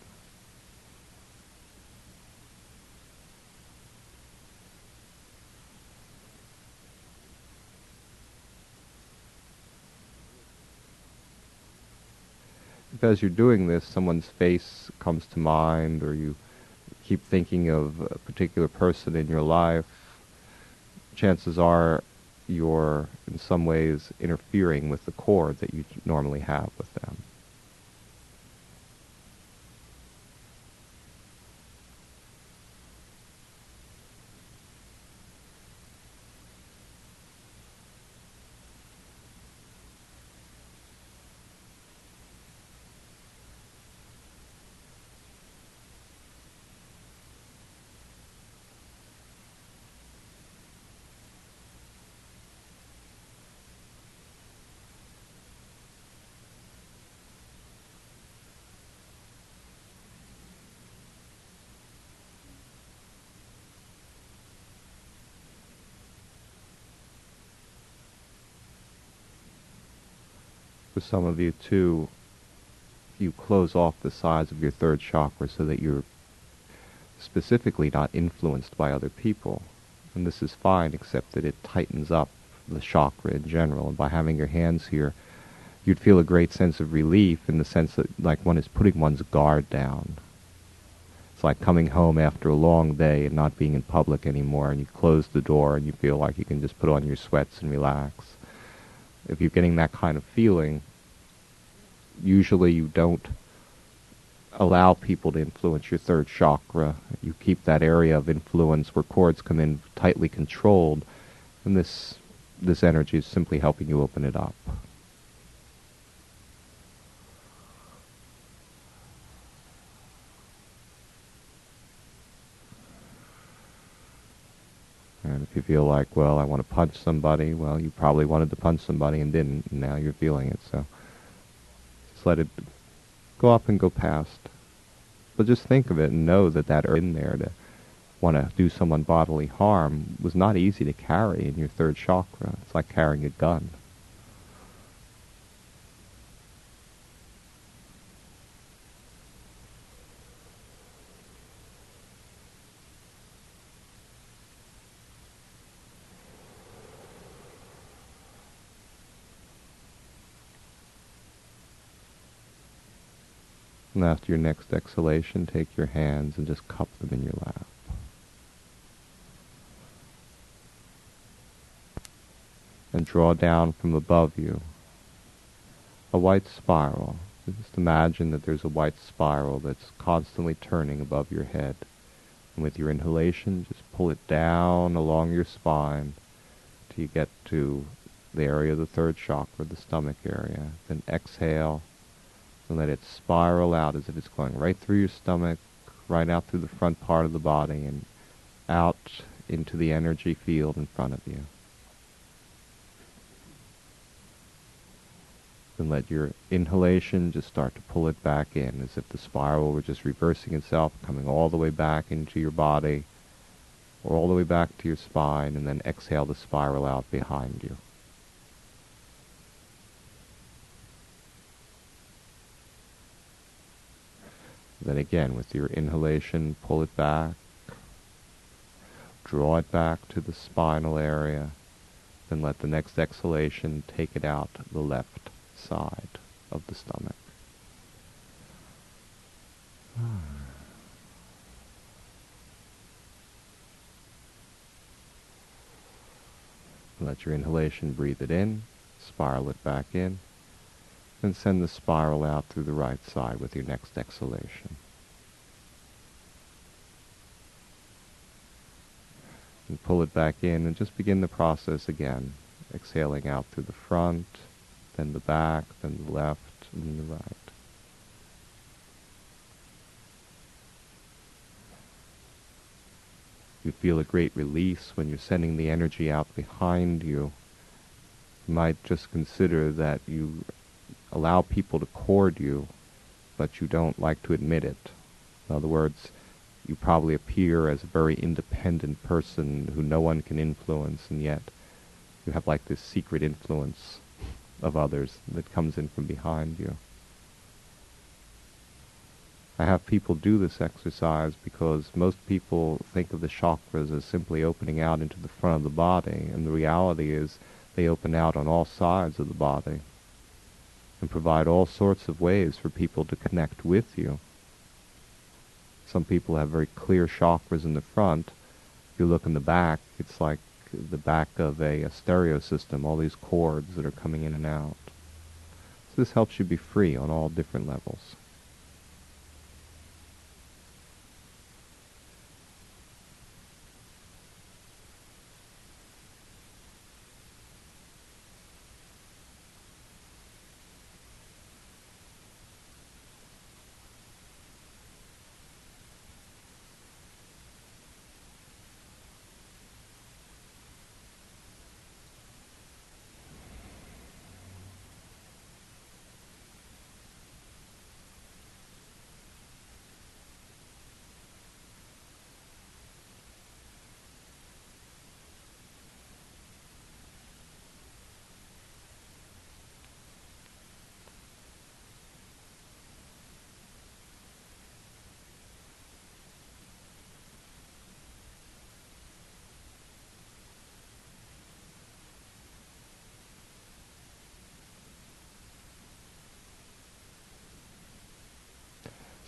If as you're doing this, someone's face comes to mind, or you keep thinking of a particular person in your life, chances are you're in some ways interfering with the cord that you normally have with them. For some of you too, you close off the sides of your third chakra so that you're specifically not influenced by other people. And this is fine, except that it tightens up the chakra in general. And by having your hands here, you'd feel a great sense of relief in the sense that like one is putting one's guard down. It's like coming home after a long day and not being in public anymore, and you close the door and you feel like you can just put on your sweats and relax. If you're getting that kind of feeling, usually you don't allow people to influence your third chakra. You keep that area of influence where cords come in tightly controlled, and this energy is simply helping you open it up. And if you feel like, well, I want to punch somebody, well, you probably wanted to punch somebody and didn't, and now you're feeling it. So just let it go up and go past. But just think of it and know that that in there to want to do someone bodily harm was not easy to carry in your third chakra. It's like carrying a gun. And after your next exhalation, take your hands and just cup them in your lap. And draw down from above you a white spiral. Just imagine that there's a white spiral that's constantly turning above your head. And with your inhalation, just pull it down along your spine till you get to the area of the third chakra, the stomach area. Then exhale and let it spiral out as if it's going right through your stomach, right out through the front part of the body, and out into the energy field in front of you. Then let your inhalation just start to pull it back in, as if the spiral were just reversing itself, coming all the way back into your body, or all the way back to your spine, and then exhale the spiral out behind you. Then again, with your inhalation, pull it back, draw it back to the spinal area, then let the next exhalation take it out the left side of the stomach. Let your inhalation breathe it in, spiral it back in, and send the spiral out through the right side with your next exhalation. And pull it back in and just begin the process again, exhaling out through the front, then the back, then the left, and then the right. You feel a great release when you're sending the energy out behind you. You might just consider that you allow people to cord you, but you don't like to admit it. In other words, you probably appear as a very independent person who no one can influence, and yet you have like this secret influence of others that comes in from behind you. I have people do this exercise because most people think of the chakras as simply opening out into the front of the body, and the reality is they open out on all sides of the body and provide all sorts of ways for people to connect with you. Some people have very clear chakras in the front. If you look in the back, it's like the back of a stereo system, all these cords that are coming in and out. So this helps you be free on all different levels.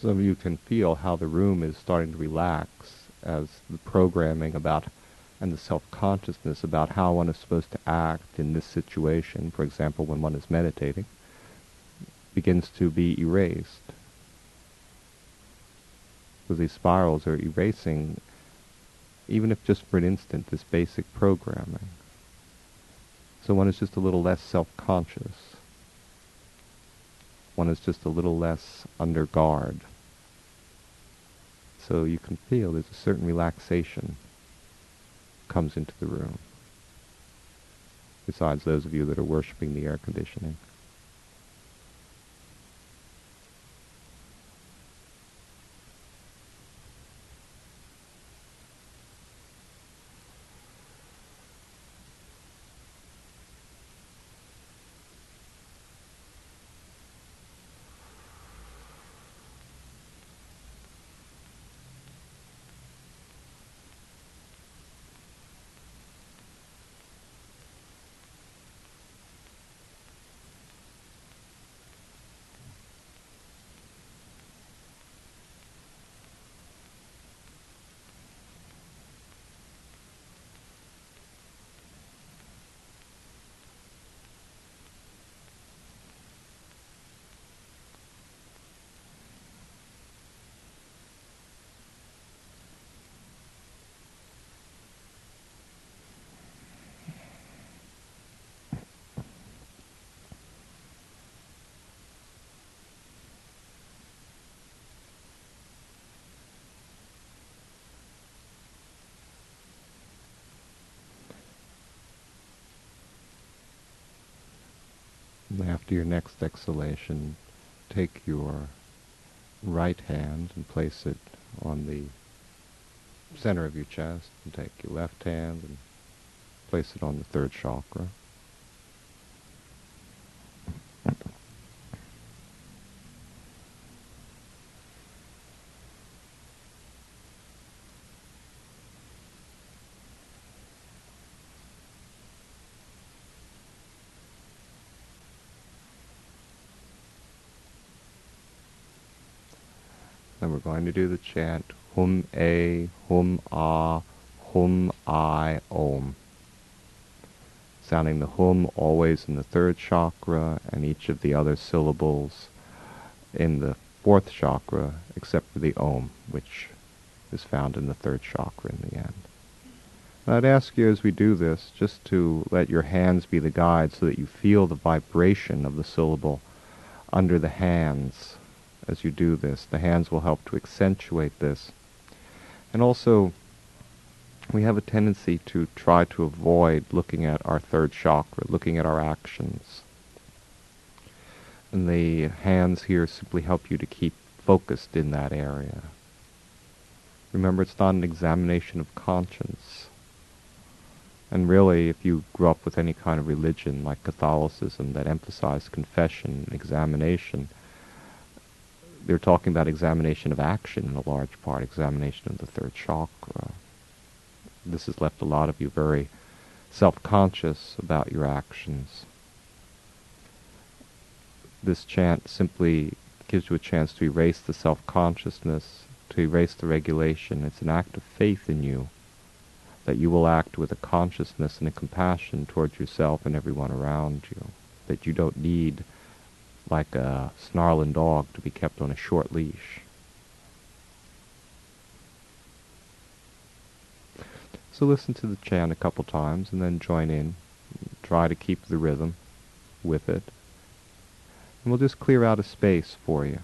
Some of you can feel how the room is starting to relax as the programming about and the self-consciousness about how one is supposed to act in this situation, for example, when one is meditating, begins to be erased. So these spirals are erasing, even if just for an instant, this basic programming. So one is just a little less self-conscious. One is just a little less under guard. So you can feel there's a certain relaxation comes into the room, besides those of you that are worshipping the air conditioning. And after your next exhalation, take your right hand and place it on the center of your chest, and take your left hand and place it on the third chakra. Then we're going to do the chant Hum A, Hum Ah, Hum I, Om. Sounding the Hum always in the third chakra and each of the other syllables in the fourth chakra, except for the Om, which is found in the third chakra in the end. And I'd ask you as we do this just to let your hands be the guide so that you feel the vibration of the syllable under the hands. As you do this, the hands will help to accentuate this. And also, we have a tendency to try to avoid looking at our third chakra, looking at our actions. And the hands here simply help you to keep focused in that area. Remember, it's not an examination of conscience. And really, if you grew up with any kind of religion like Catholicism that emphasized confession and examination, they're talking about examination of action in a large part, examination of the third chakra. This has left a lot of you very self-conscious about your actions. This chant simply gives you a chance to erase the self-consciousness, to erase the regulation. It's an act of faith in you, that you will act with a consciousness and a compassion towards yourself and everyone around you, that you don't need like a snarling dog to be kept on a short leash. So listen to the chant a couple times and then join in. Try to keep the rhythm with it. And we'll just clear out a space for you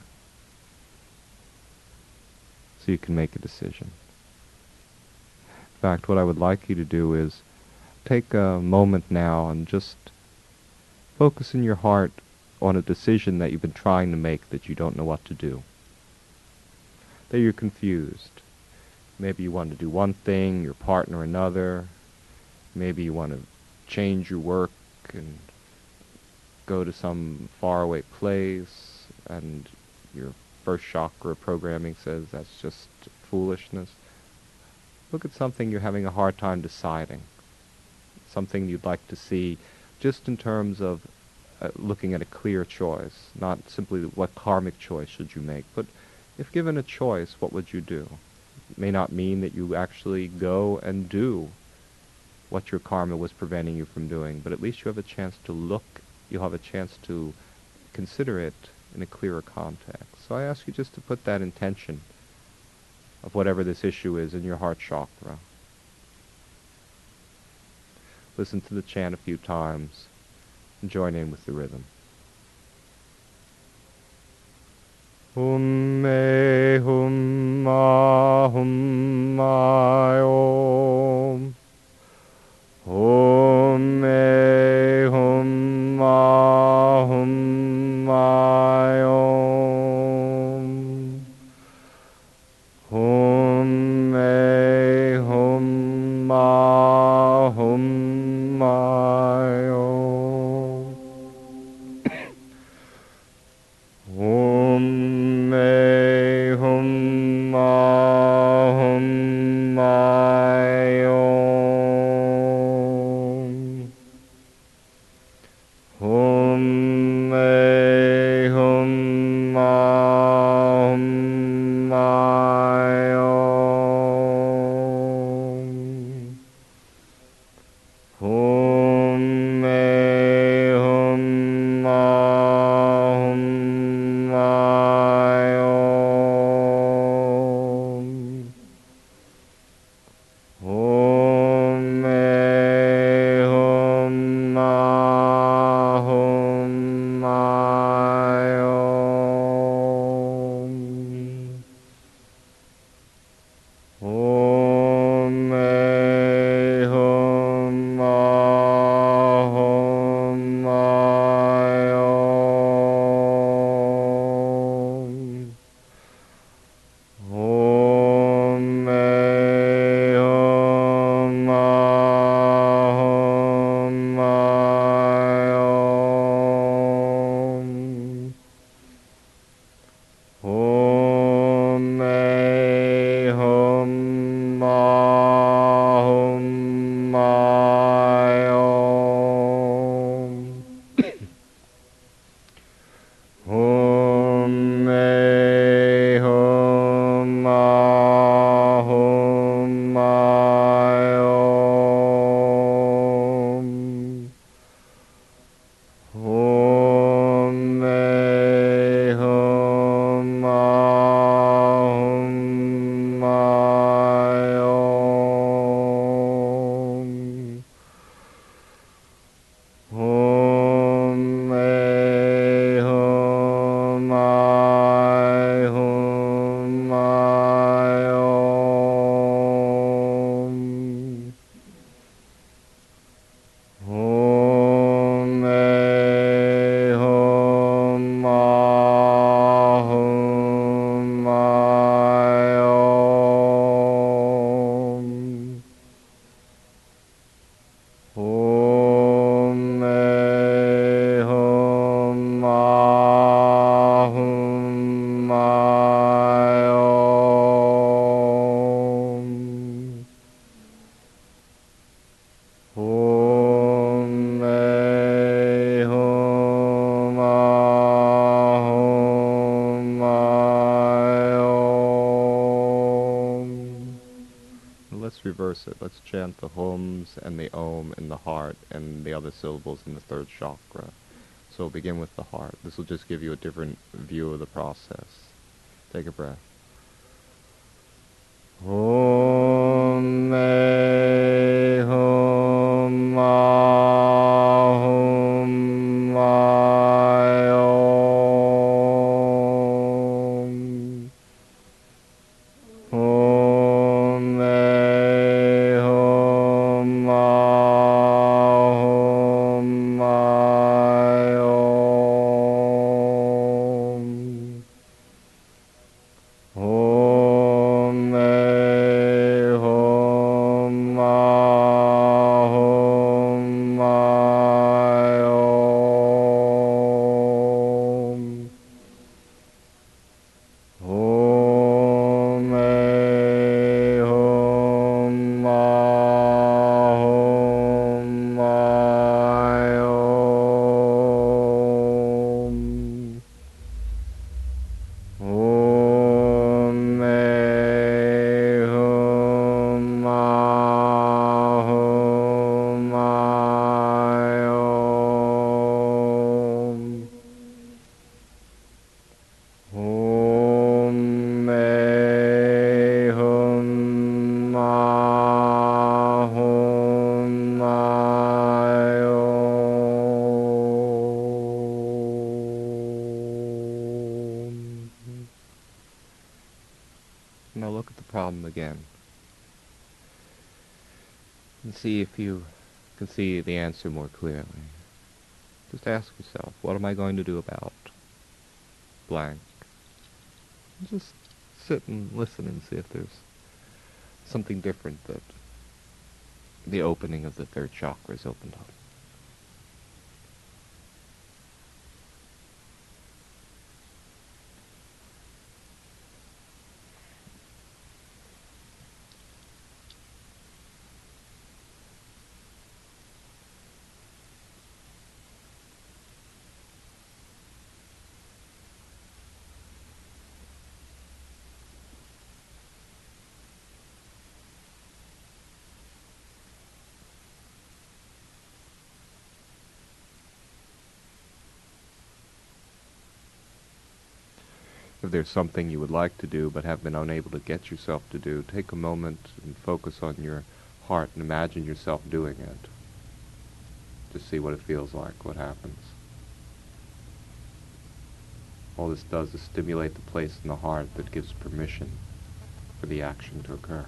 so you can make a decision. In fact, what I would like you to do is take a moment now and just focus in your heart on a decision that you've been trying to make that you don't know what to do. That you're confused. Maybe you want to do one thing, your partner another. Maybe you want to change your work and go to some faraway place, and your first chakra programming says that's just foolishness. Look at something you're having a hard time deciding. Something you'd like to see just in terms of looking at a clear choice, not simply what karmic choice should you make, but If given a choice, what would you do? It may not mean that you actually go and do what your karma was preventing you from doing, but at least you have a chance to look, you'll have a chance to consider it in a clearer context. So I ask you just to put that intention of whatever this issue is in your heart chakra. Listen to the chant a few times and join in with the rhythm. Hum me hum ma om. Hum me hum ma om. Hum me hum ma om. Hum me hum ma om. Hum me hum ma om. Hum me hum ma Hum me hum ma Hum me hum ma Hum me hum ma Hum me hum ma Hum me hum ma Hum me hum ma Hum me hum Hum me hum Hum me hum Hum me hum Let's reverse it. Let's chant the hums and the om in the heart and the other syllables in the third chakra. So begin with the heart. This will just give you a different view of the process. Take a breath. Hum me hum Hum me hum Hum me hum Om me hum ma hum ma om. Now look at the problem again and see if you can see the answer more clearly. Just ask yourself, what am I going to do about blank? Just sit and listen and see if there's something different that the opening of the third chakra is opened up. If there's something you would like to do but have been unable to get yourself to do, take a moment and focus on your heart and imagine yourself doing it. Just see what it feels like, what happens. All this does is stimulate the place in the heart that gives permission for the action to occur.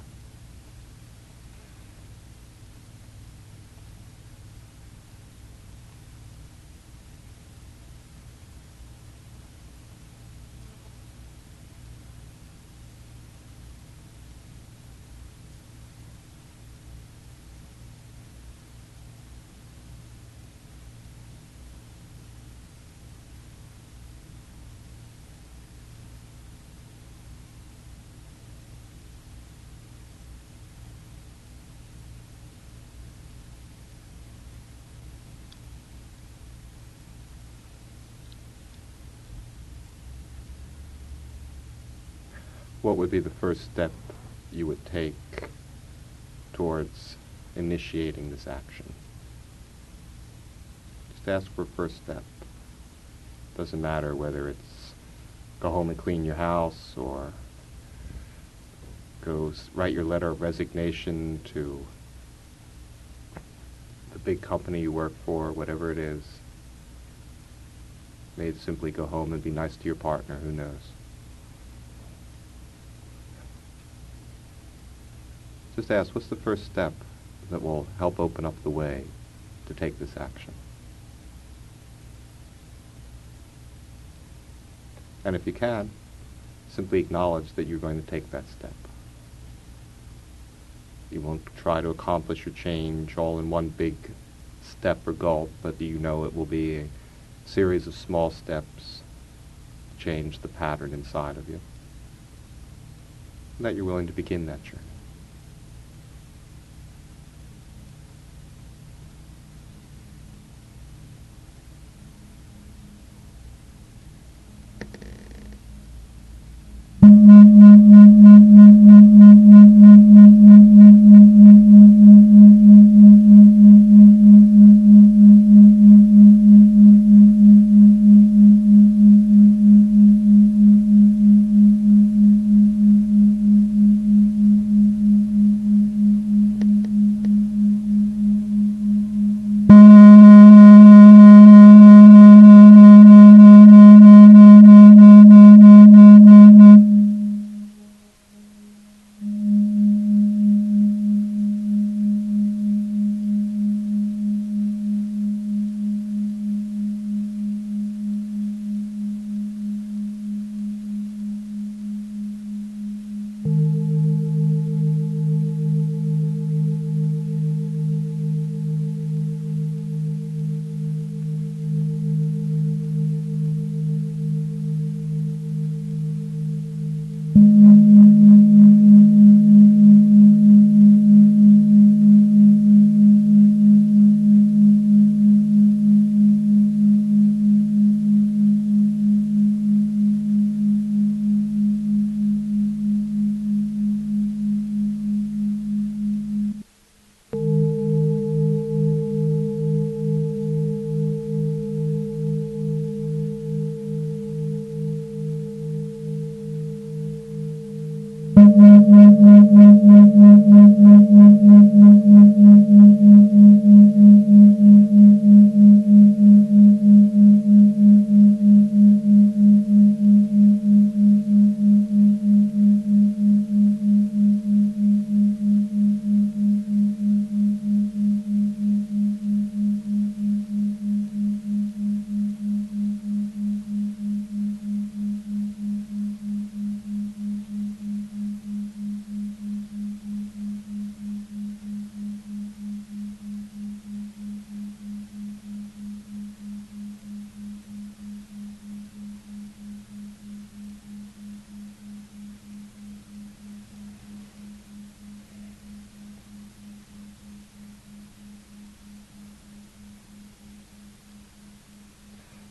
What would be the first step you would take towards initiating this action? Just ask for a first step. Doesn't matter whether it's go home and clean your house or go write your letter of resignation to the big company you work for, whatever it is. Maybe simply go home and be nice to your partner, who knows. Just ask, what's the first step that will help open up the way to take this action? And if you can, simply acknowledge that you're going to take that step. You won't try to accomplish your change all in one big step or gulp, but you know it will be a series of small steps to change the pattern inside of you. And that you're willing to begin that journey.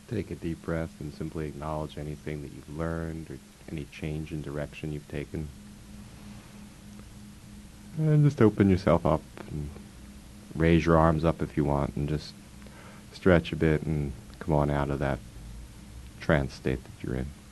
Take a deep breath and simply acknowledge anything that you've learned or any change in direction you've taken. And just open yourself up and raise your arms up if you want and just stretch a bit and come on out of that trance state that you're in.